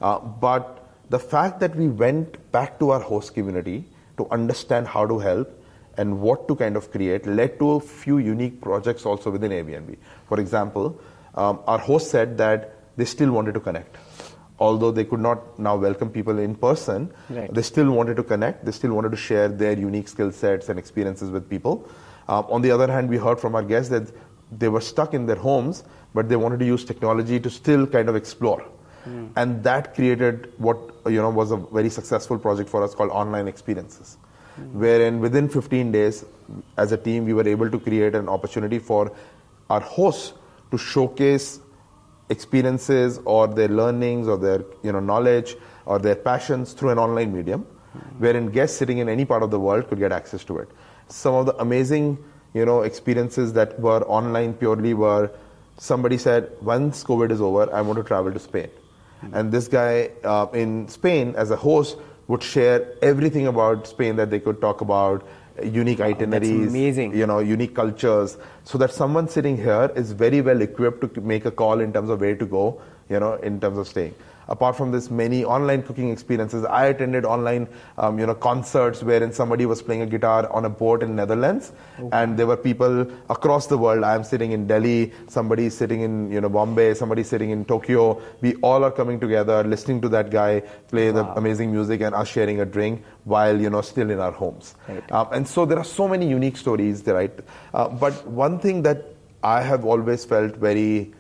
But the fact that we went back to our host community to understand how to help and what to kind of create led to a few unique projects also within Airbnb. For example, our host said that they still wanted to connect. Although they could not now welcome people in person, they still wanted to connect, they still wanted to share their unique skill sets and experiences with people. On the other hand, we heard from our guests that they were stuck in their homes, but they wanted to use technology to still kind of explore. And that created what was a very successful project for us called Online Experiences, wherein within 15 days, as a team, we were able to create an opportunity for our hosts to showcase experiences or their learnings or their knowledge or their passions through an online medium, wherein guests sitting in any part of the world could get access to it. Some of the amazing experiences that were online purely were, somebody said, once COVID is over, I want to travel to Spain. And this guy in Spain as a host would share everything about Spain that they could talk about, unique itineraries, unique cultures, so that someone sitting here is very well equipped to make a call in terms of where to go, in terms of staying. Apart from this, many online cooking experiences. I attended online, concerts wherein somebody was playing a guitar on a boat in Netherlands, and there were people across the world. I'm sitting in Delhi, somebody is sitting in Bombay, somebody sitting in Tokyo. We all are coming together, listening to that guy play the amazing music, and us sharing a drink while still in our homes. And so there are so many unique stories, right? But one thing that I have always felt very,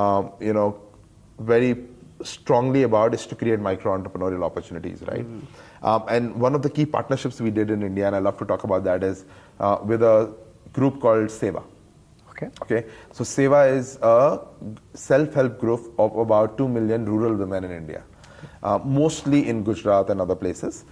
very strongly about is to create micro-entrepreneurial opportunities, right? And one of the key partnerships we did in India, and I love to talk about that, is with a group called Seva. Okay. So Seva is a self-help group of about 2 million rural women in India. mostly in Gujarat and other places.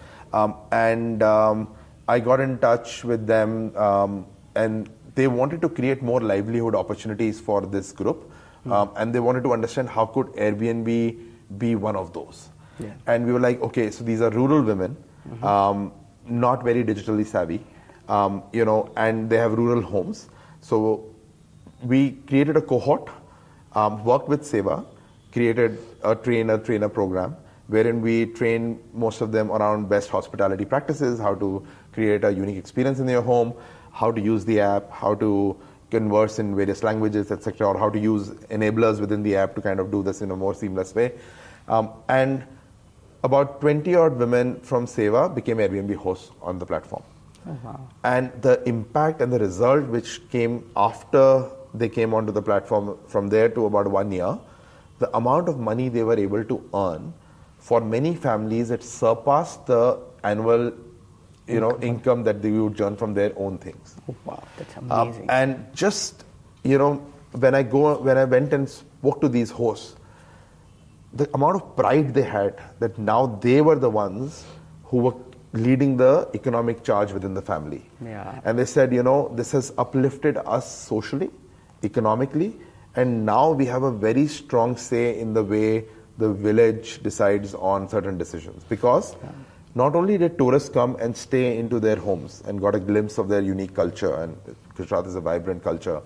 I got in touch with them, and they wanted to create more livelihood opportunities for this group, and they wanted to understand how could Airbnb be one of those. Yeah. And we were like, okay, so these are rural women, not very digitally savvy, and they have rural homes. So we created a cohort, worked with Seva, created a trainer program, wherein we train most of them around best hospitality practices, how to create a unique experience in your home, how to use the app, how to converse in various languages, etc., or how to use enablers within the app to kind of do this in a more seamless way. And about 20 odd women from Seva became Airbnb hosts on the platform. Oh, wow. And the impact and the result which came after they came onto the platform, from there to about 1 year, the amount of money they were able to earn, for many families, it surpassed the annual income that they would earn from their own things. Oh, wow, that's amazing. And just, when I went and spoke to these hosts, the amount of pride they had that now they were the ones who were leading the economic charge within the family. Yeah. And they said, this has uplifted us socially, economically, and now we have a very strong say in the way the village decides on certain decisions. Because not only did tourists come and stay into their homes and got a glimpse of their unique culture, and Gujarat is a vibrant culture,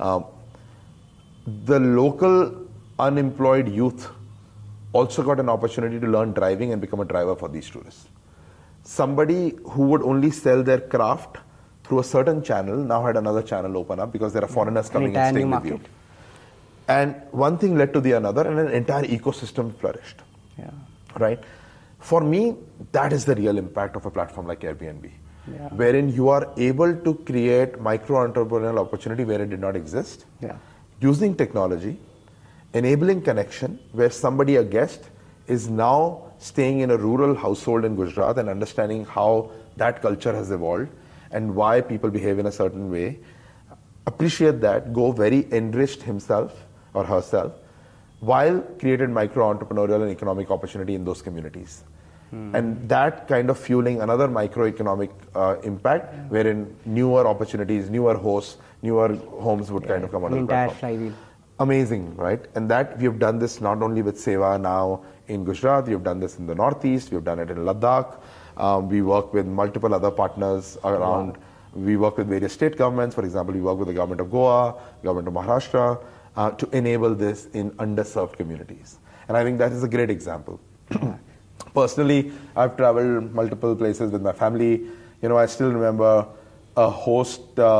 the local unemployed youth also got an opportunity to learn driving and become a driver for these tourists. Somebody who would only sell their craft through a certain channel now had another channel open up because there are foreigners coming and staying with you. And one thing led to the another, and an entire ecosystem flourished. Yeah. Right? For me, that is the real impact of a platform like Airbnb, Yeah. wherein you are able to create micro-entrepreneurial opportunity where it did not exist, Yeah. using technology, enabling connection, where somebody, a guest, is now staying in a rural household in Gujarat and understanding how that culture has evolved and why people behave in a certain way, appreciate that, go very enriched himself or herself, while created micro-entrepreneurial and economic opportunity in those communities. And that kind of fueling another microeconomic impact, wherein newer opportunities, newer hosts, newer homes would kind of come onto the entire platform. flywheel. Amazing, right? And that we have done this not only with Seva now in Gujarat, we have done this in the Northeast, we have done it in Ladakh. We work with multiple other partners around. Wow. We work with various state governments. For example, we work with the government of Goa, government of Maharashtra, to enable this in underserved communities. And I think that is a great example. Personally, I've traveled multiple places with my family. I still remember a host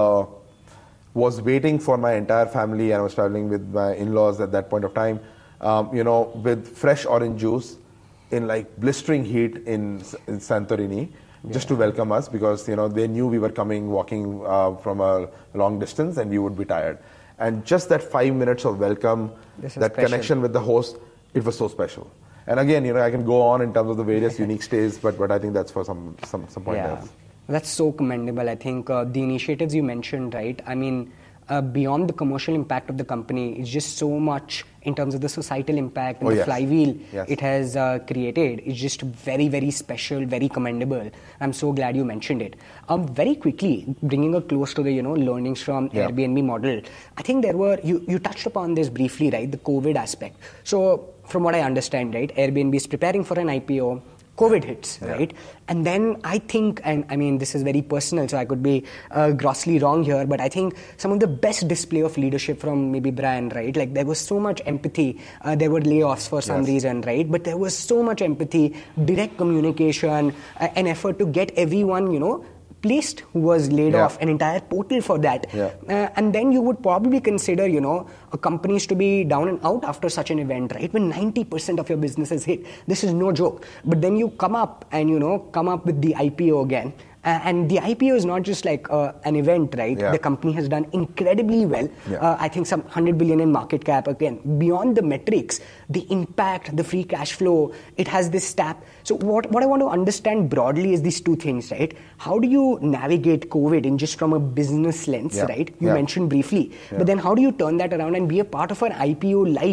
was waiting for my entire family, and I was traveling with my in-laws at that point of time, with fresh orange juice in like blistering heat in Santorini, just to welcome us, because they knew we were coming walking from a long distance and we would be tired. And just that 5 minutes of welcome, that special connection with the host, it was so special. And again, I can go on in terms of the various unique stays, but I think that's for some point else. That's so commendable. I think the initiatives you mentioned, right? I mean, beyond the commercial impact of the company, it's just so much in terms of the societal impact and the flywheel it has created. It's just very, very special, very commendable. I'm so glad you mentioned it. Very quickly, bringing it close to the learnings from Airbnb model, I think there were, you touched upon this briefly, right? The COVID aspect. So from what I understand, right, Airbnb is preparing for an IPO. COVID hits, right? And then I think, and I mean, this is very personal, so I could be grossly wrong here, but I think some of the best display of leadership from maybe Brian, right? Like there was so much empathy. There were layoffs for some reason, right? But there was so much empathy, direct communication, an effort to get everyone, placed who was laid off, an entire portal for that. And then you would probably consider, companies to be down and out after such an event, right? When 90% of your business is hit. This is no joke. But then you come up and, come up with the IPO again. And the IPO is not just like an event, right? The company has done incredibly well. I think some 100 billion in market cap. Again, beyond the metrics, the impact, the free cash flow, it has this tap. So what I want to understand broadly is these two things, right? How do you navigate COVID in just from a business lens, right? You mentioned briefly. But then how do you turn that around and be a part of an IPO-like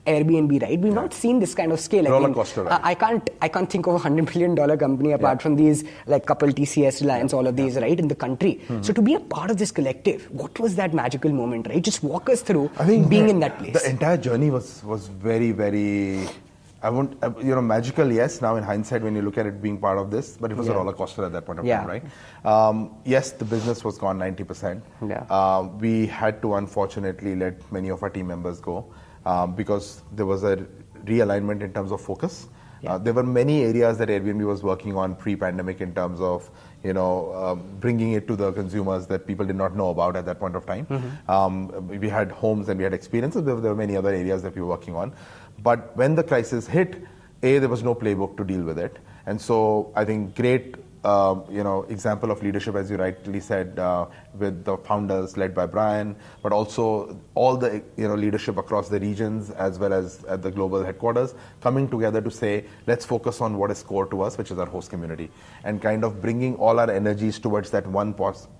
Airbnb, right? We've not seen this kind of scale. Roller coaster, right? I can't think of a $100 billion company apart from these, like couple TCS, Reliance, all of these, right, in the country. So to be a part of this collective, what was that magical moment, right? Just walk us through being in that place. The entire journey was very, very, I won't, magical, yes, now in hindsight when you look at it being part of this, but it was a roller coaster at that point of time, right? Yes, the business was gone 90%. We had to unfortunately let many of our team members go because there was a realignment in terms of focus. There were many areas that Airbnb was working on pre-pandemic in terms of, bringing it to the consumers that people did not know about at that point of time. We had homes and we had experiences. There were many other areas that we were working on. But when the crisis hit, there was no playbook to deal with it. And so I think great, example of leadership, as you rightly said, with the founders led by Brian, but also all the, leadership across the regions as well as at the global headquarters coming together to say, let's focus on what is core to us, which is our host community, and kind of bringing all our energies towards that one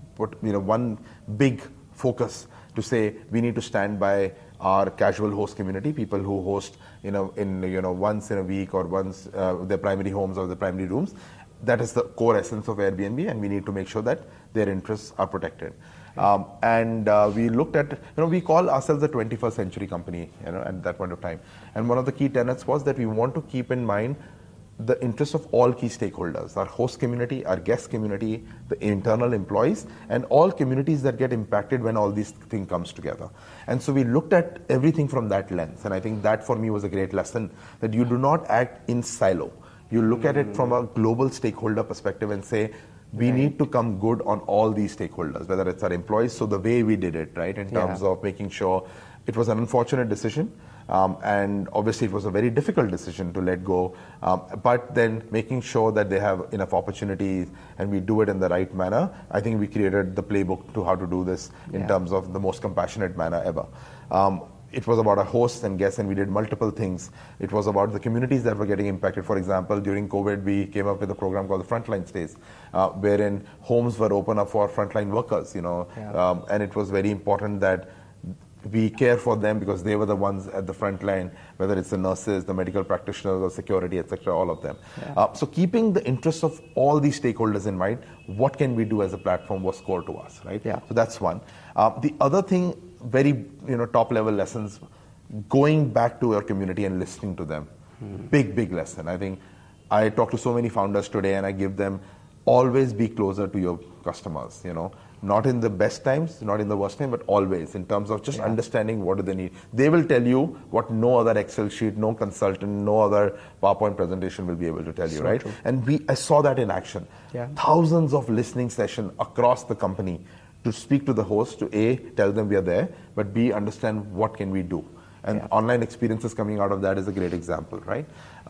big focus to say we need to stand by our casual host community, people who host, once in a week or once their primary homes or their primary rooms. That is the core essence of Airbnb, and we need to make sure that their interests are protected. We looked at, we call ourselves a 21st century company, at that point of time. And one of the key tenets was that we want to keep in mind the interests of all key stakeholders, our host community, our guest community, the internal employees, and all communities that get impacted when all these things comes together. And so we looked at everything from that lens. And I think that for me was a great lesson, that you do not act in silo. You look at it from a global stakeholder perspective and say, we need to come good on all these stakeholders, whether it's our employees. So the way we did it, right, in terms of making sure it was an unfortunate decision. And obviously it was a very difficult decision to let go, but then making sure that they have enough opportunities and we do it in the right manner. I think we created the playbook to how to do this in terms of the most compassionate manner ever. It was about our hosts and guests, and we did multiple things. It was about the communities that were getting impacted. For example, during COVID, we came up with a program called the Frontline Stays, wherein homes were open up for frontline workers, and it was very important that we care for them because they were the ones at the front line, whether it's the nurses, the medical practitioners, or security, etc., all of them. So keeping the interests of all these stakeholders in mind, what can we do as a platform was core to us, right? So that's one. The other thing, very top level lessons, going back to your community and listening to them. Big lesson. I think I talk to so many founders today and I give them, always be closer to your customers, not in the best times, not in the worst time, but always in terms of just understanding what do they need. They will tell you what no other Excel sheet, no consultant, no other PowerPoint presentation will be able to tell you, right? True. And I saw that in action. Thousands of listening sessions across the company to speak to the host, to A, tell them we are there, but B, understand what can we do. And online experiences coming out of that is a great example, right?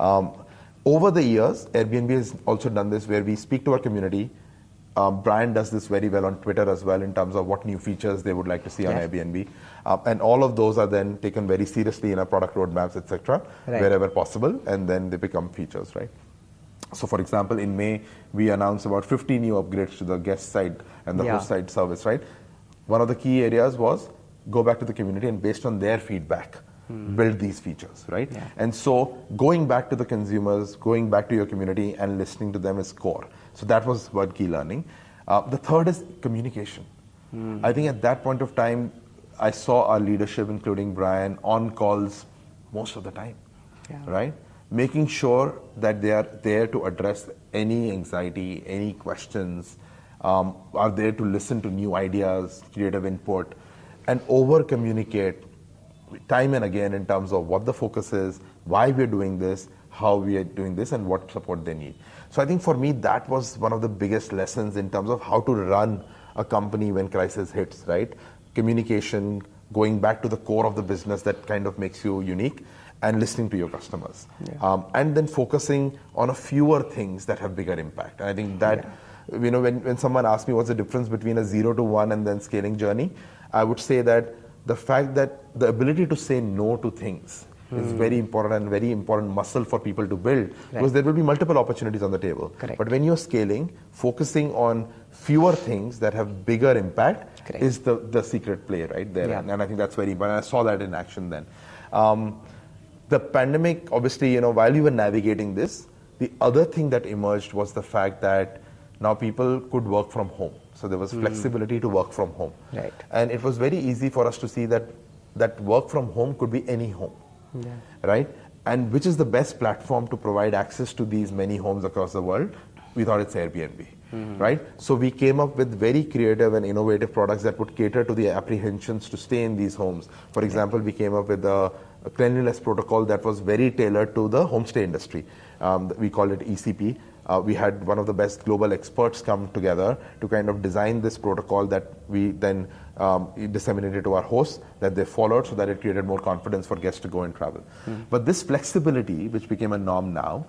Over the years, Airbnb has also done this where we speak to our community. Brian does this very well on Twitter as well in terms of what new features they would like to see on Airbnb. And all of those are then taken very seriously in our product roadmaps, etc., wherever possible, and then they become features, right? So for example, in May, we announced about 50 new upgrades to the guest side and the host side service, right? One of the key areas was go back to the community and based on their feedback, build these features, right? And so going back to the consumers, going back to your community and listening to them is core. So that was one key learning. The third is communication. I think at that point of time, I saw our leadership, including Brian, on calls most of the time, right? Making sure that they are there to address any anxiety, any questions, are there to listen to new ideas, creative input, and over-communicate time and again in terms of what the focus is, why we're doing this, how we are doing this, and what support they need. So I think for me, that was one of the biggest lessons in terms of how to run a company when crisis hits, right? Communication, going back to the core of the business that kind of makes you unique, and listening to your customers. And then focusing on a fewer things that have bigger impact. And I think that, when someone asks me what's the difference between a 0 to 1 and then scaling journey, I would say that the fact that the ability to say no to things is very important and very important muscle for people to build, because there will be multiple opportunities on the table. But when you're scaling, focusing on fewer things that have bigger impact is the secret play right there. And I think that's very important. I saw that in action then. The pandemic, obviously, while we were navigating this, the other thing that emerged was the fact that now people could work from home. So there was flexibility to work from home. Right. And it was very easy for us to see that work from home could be any home. Yeah. Right? And which is the best platform to provide access to these many homes across the world? We thought it's Airbnb. Right? So we came up with very creative and innovative products that would cater to the apprehensions to stay in these homes. For example, we came up with a cleanliness protocol that was very tailored to the homestay industry. We call it ECP. We had one of the best global experts come together to kind of design this protocol that we then disseminated to our hosts, that they followed, so that it created more confidence for guests to go and travel. But this flexibility, which became a norm now,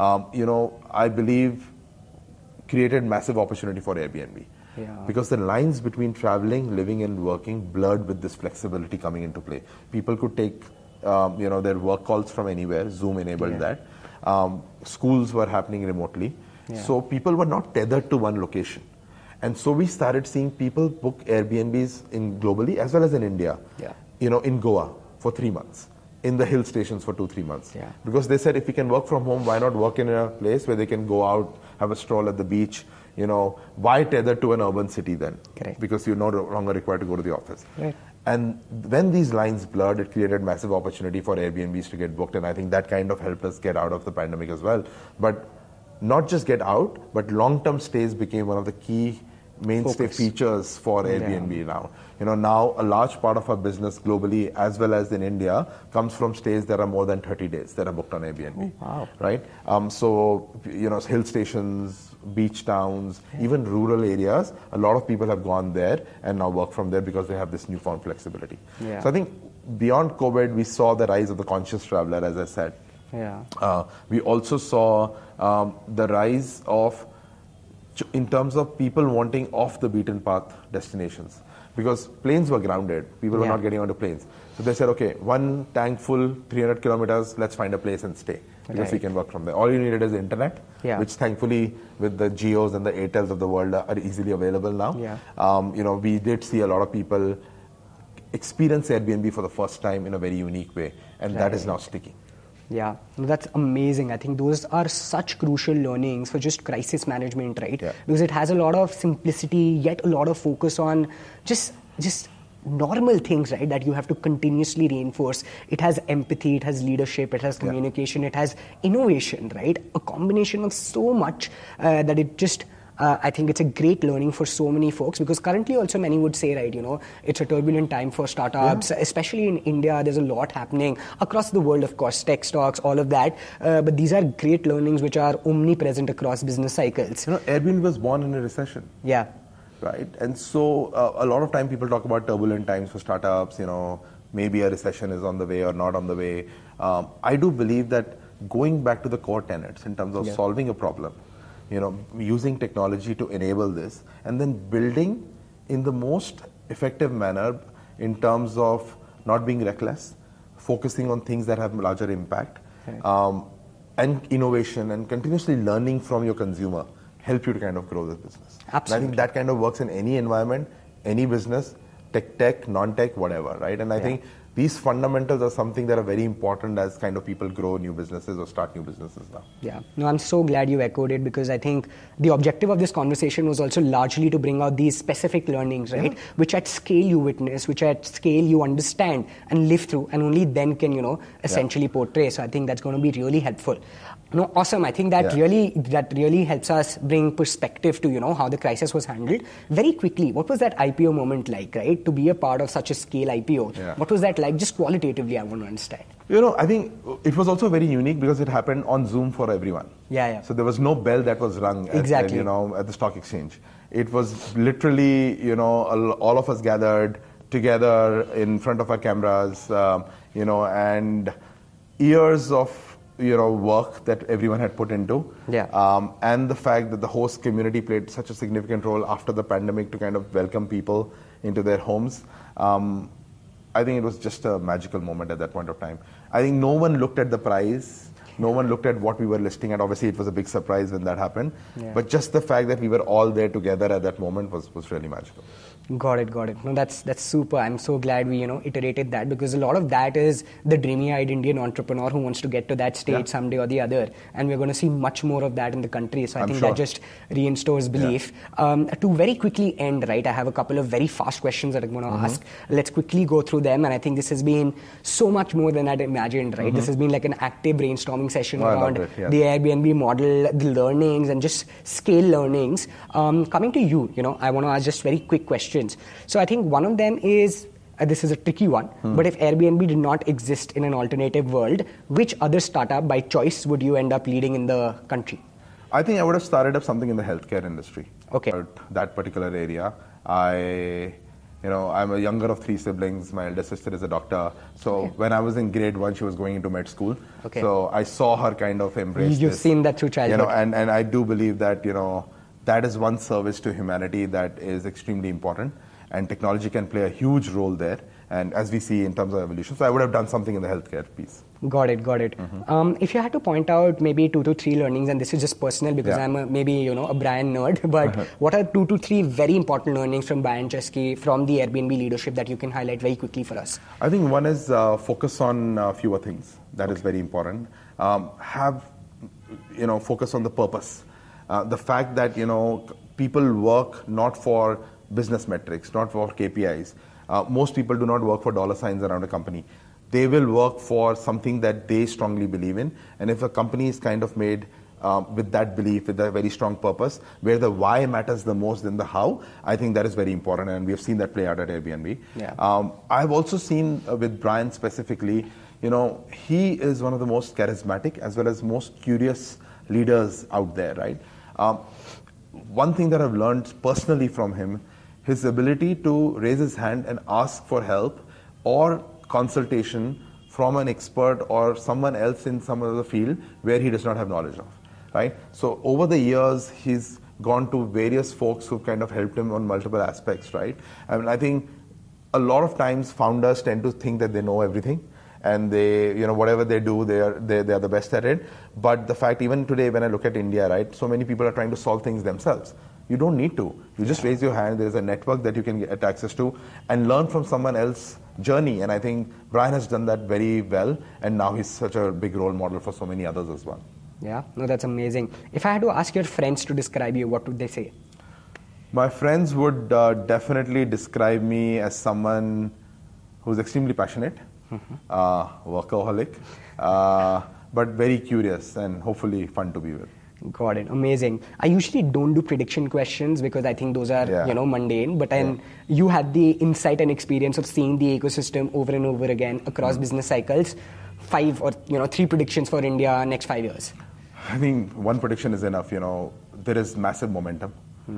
I believe created massive opportunity for Airbnb. Yeah. Because the lines between traveling, living and working blurred with this flexibility coming into play. People could take their work calls from anywhere. Zoom enabled that. Schools were happening remotely. Yeah. So people were not tethered to one location. And so we started seeing people book Airbnbs globally as well as in India. Yeah. In Goa for 3 months, in the hill stations for 2-3 months. Yeah. Because they said if we can work from home, why not work in a place where they can go out, have a stroll at the beach? Why tether to an urban city then? Correct. Because you're no longer required to go to the office. Right. And when these lines blurred, it created massive opportunity for Airbnbs to get booked. And I think that kind of helped us get out of the pandemic as well. But not just get out, but long-term stays became one of the key mainstay features for Airbnb now. Now a large part of our business globally as well as in India comes from stays that are more than 30 days that are booked on Airbnb. Oh, wow. Right? So, hill stations, beach towns, even rural areas, a lot of people have gone there and now work from there because they have this newfound flexibility. Yeah. So I think beyond COVID, we saw the rise of the conscious traveler, as I said. Yeah. We also saw the rise of, in terms of people wanting off the beaten path destinations, because planes were grounded, people were not getting onto planes. So they said, okay, one tank full, 300 kilometers, let's find a place and stay, because we can work from there. All you needed is the internet, which thankfully with the Geos and the Airtels of the world are easily available now. Yeah. We did see a lot of people experience Airbnb for the first time in a very unique way, and that is now sticking. Yeah, no, that's amazing. I think those are such crucial learnings for just crisis management, right? Yeah. Because it has a lot of simplicity, yet a lot of focus on just normal things, right, that you have to continuously reinforce. It has empathy, it has leadership, it has communication, it has innovation, right? A combination of so much that it just... I think it's a great learning for so many folks, because currently also many would say, right, it's a turbulent time for startups, especially in India. There's a lot happening across the world, of course, tech stocks, all of that. But these are great learnings which are omnipresent across business cycles. Airbnb was born in a recession. Yeah. Right. And so a lot of time people talk about turbulent times for startups, maybe a recession is on the way or not on the way. I do believe that going back to the core tenets in terms of solving a problem, using technology to enable this, and then building in the most effective manner in terms of not being reckless, focusing on things that have larger impact, and innovation, and continuously learning from your consumer help you to kind of grow the business. Absolutely. And I think that kind of works in any environment, any business, tech, non-tech, whatever, right? And I think these fundamentals are something that are very important as kind of people grow new businesses or start new businesses now. Yeah, no, I'm so glad you echoed it, because I think the objective of this conversation was also largely to bring out these specific learnings, right? Which at scale you witness, which at scale you understand and live through, and only then can, essentially portray. So I think that's going to be really helpful. No, awesome. I think that really helps us bring perspective to, how the crisis was handled. Very quickly, what was that IPO moment like, right? To be a part of such a scale IPO. Yeah. What was that like? Just qualitatively, I want to understand. I think it was also very unique because it happened on Zoom for everyone. Yeah. So there was no bell that was rung at the stock exchange. It was literally, all of us gathered together in front of our cameras, and years of work that everyone had put into. And the fact that the host community played such a significant role after the pandemic to kind of welcome people into their homes. I think it was just a magical moment at that point of time. I think no one looked at the price No one looked at what we were listing at. Obviously, it was a big surprise when that happened. Yeah. But just the fact that we were all there together at that moment was really magical. Got it. No, that's super. I'm so glad we, iterated that, because a lot of that is the dreamy-eyed Indian entrepreneur who wants to get to that stage someday or the other, and we're going to see much more of that in the country. So I think that just reinstores belief. To very quickly end, right, I have a couple of very fast questions that I'm going to ask. Let's quickly go through them, and I think this has been so much more than I'd imagined, right? This has been like an active brainstorming session around the Airbnb model, the learnings, and just scale learnings. Coming to you, I want to ask just very quick questions. So I think one of them is, this is a tricky one, but if Airbnb did not exist in an alternative world, which other startup by choice would you end up leading in the country? I think I would have started up something in the healthcare industry. Okay. That particular area. I'm a younger of 3 siblings. My elder sister is a doctor. So when I was in grade 1, she was going into med school. Okay. So I saw her kind of embrace You've this. seen that through childhood. And I do believe that, that is one service to humanity that is extremely important. And technology can play a huge role there. And as we see in terms of evolution. So I would have done something in the healthcare piece. Got it. If you had to point out maybe 2 to 3 learnings, and this is just personal because I'm a Brian nerd, but what are 2 to 3 very important learnings from Brian Chesky, from the Airbnb leadership, that you can highlight very quickly for us? I think one is focus on fewer things. That is very important. Focus on the purpose. The fact that, people work not for business metrics, not for KPIs. Most people do not work for dollar signs around a company. They will work for something that they strongly believe in. And if a company is kind of made with that belief, with a very strong purpose, where the why matters the most than the how, I think that is very important. And we have seen that play out at Airbnb. Yeah. I've also seen with Brian specifically, he is one of the most charismatic as well as most curious leaders out there, right? One thing that I've learned personally from him, his ability to raise his hand and ask for help or consultation from an expert or someone else in some other field where he does not have knowledge of, right? So over the years, he's gone to various folks who've kind of helped him on multiple aspects, right? I mean, I think a lot of times founders tend to think that they know everything, and they, whatever they do, they are the best at it. But the fact, even today, when I look at India, right, so many people are trying to solve things themselves. You don't need to. You just raise your hand. There's a network that you can get access to and learn from someone else's journey. And I think Brian has done that very well. And now he's such a big role model for so many others as well. Yeah, no, that's amazing. If I had to ask your friends to describe you, what would they say? My friends would definitely describe me as someone who's extremely passionate, workaholic, but very curious and hopefully fun to be with. Got it. Amazing. I usually don't do prediction questions because I think those are, mundane. But then you had the insight and experience of seeing the ecosystem over and over again across business cycles. 5 or 3 predictions for India next 5 years. I think one prediction is enough. There is massive momentum.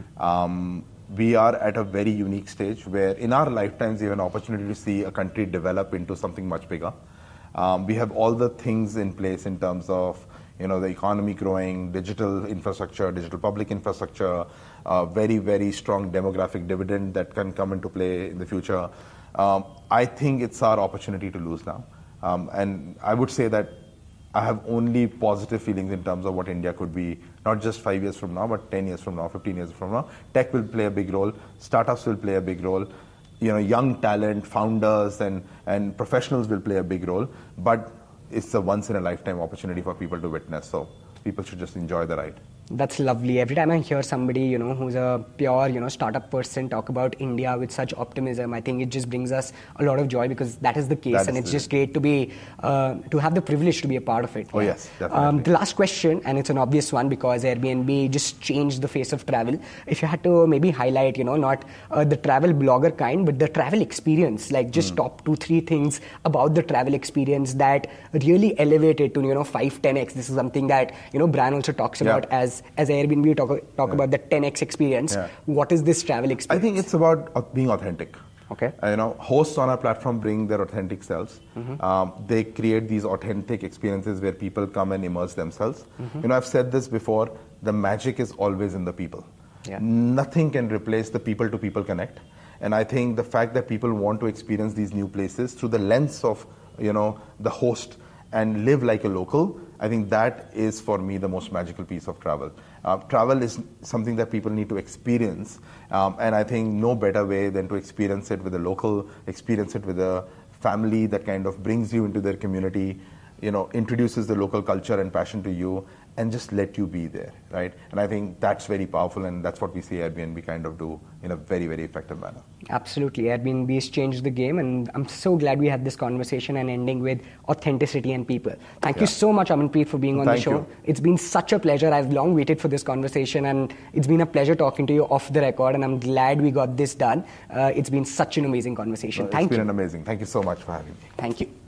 We are at a very unique stage where in our lifetimes we have an opportunity to see a country develop into something much bigger. We have all the things in place in terms of the economy growing, digital infrastructure, digital public infrastructure, very, very strong demographic dividend that can come into play in the future. I think it's our opportunity to lose now. And I would say that I have only positive feelings in terms of what India could be, not just 5 years from now, but 10 years from now, 15 years from now. Tech will play a big role. Startups will play a big role. Young talent, founders, and professionals will play a big role. But it's a once-in-a-lifetime opportunity for people to witness. So people should just enjoy the ride. That's lovely. Every time I hear somebody, who's a pure, startup person talk about India with such optimism, I think it just brings us a lot of joy because that is the case, and it's just great to be, to have the privilege to be a part of it. Oh yes, definitely. The last question, and it's an obvious one because Airbnb just changed the face of travel. If you had to maybe highlight, not the travel blogger kind, but the travel experience, like just top 2-3 things about the travel experience that really elevated to, 5-10x. This is something that, Brian also talks about as Airbnb talk about the 10x experience. What is this travel experience? I think it's about being authentic. Okay. Hosts on our platform bring their authentic selves. They create these authentic experiences where people come and immerse themselves. I've said this before, the magic is always in the people. Nothing can replace the people-to-people connect. And I think the fact that people want to experience these new places through the lens of, the host and live like a local, I think that is for me the most magical piece of travel. Travel is something that people need to experience, and I think no better way than to experience it with a local, experience it with a family that kind of brings you into their community, introduces the local culture and passion to you, and just let you be there, right? And I think that's very powerful, and that's what we see Airbnb kind of do in a very, very effective manner. Absolutely. Airbnb has changed the game, and I'm so glad we had this conversation and ending with authenticity and people. Thank you so much, Amanpreet, for being on the show. It's been such a pleasure. I've long waited for this conversation, and it's been a pleasure talking to you off the record, and I'm glad we got this done. It's been such an amazing conversation. Thank you. It's been amazing. Thank you so much for having me. Thank you.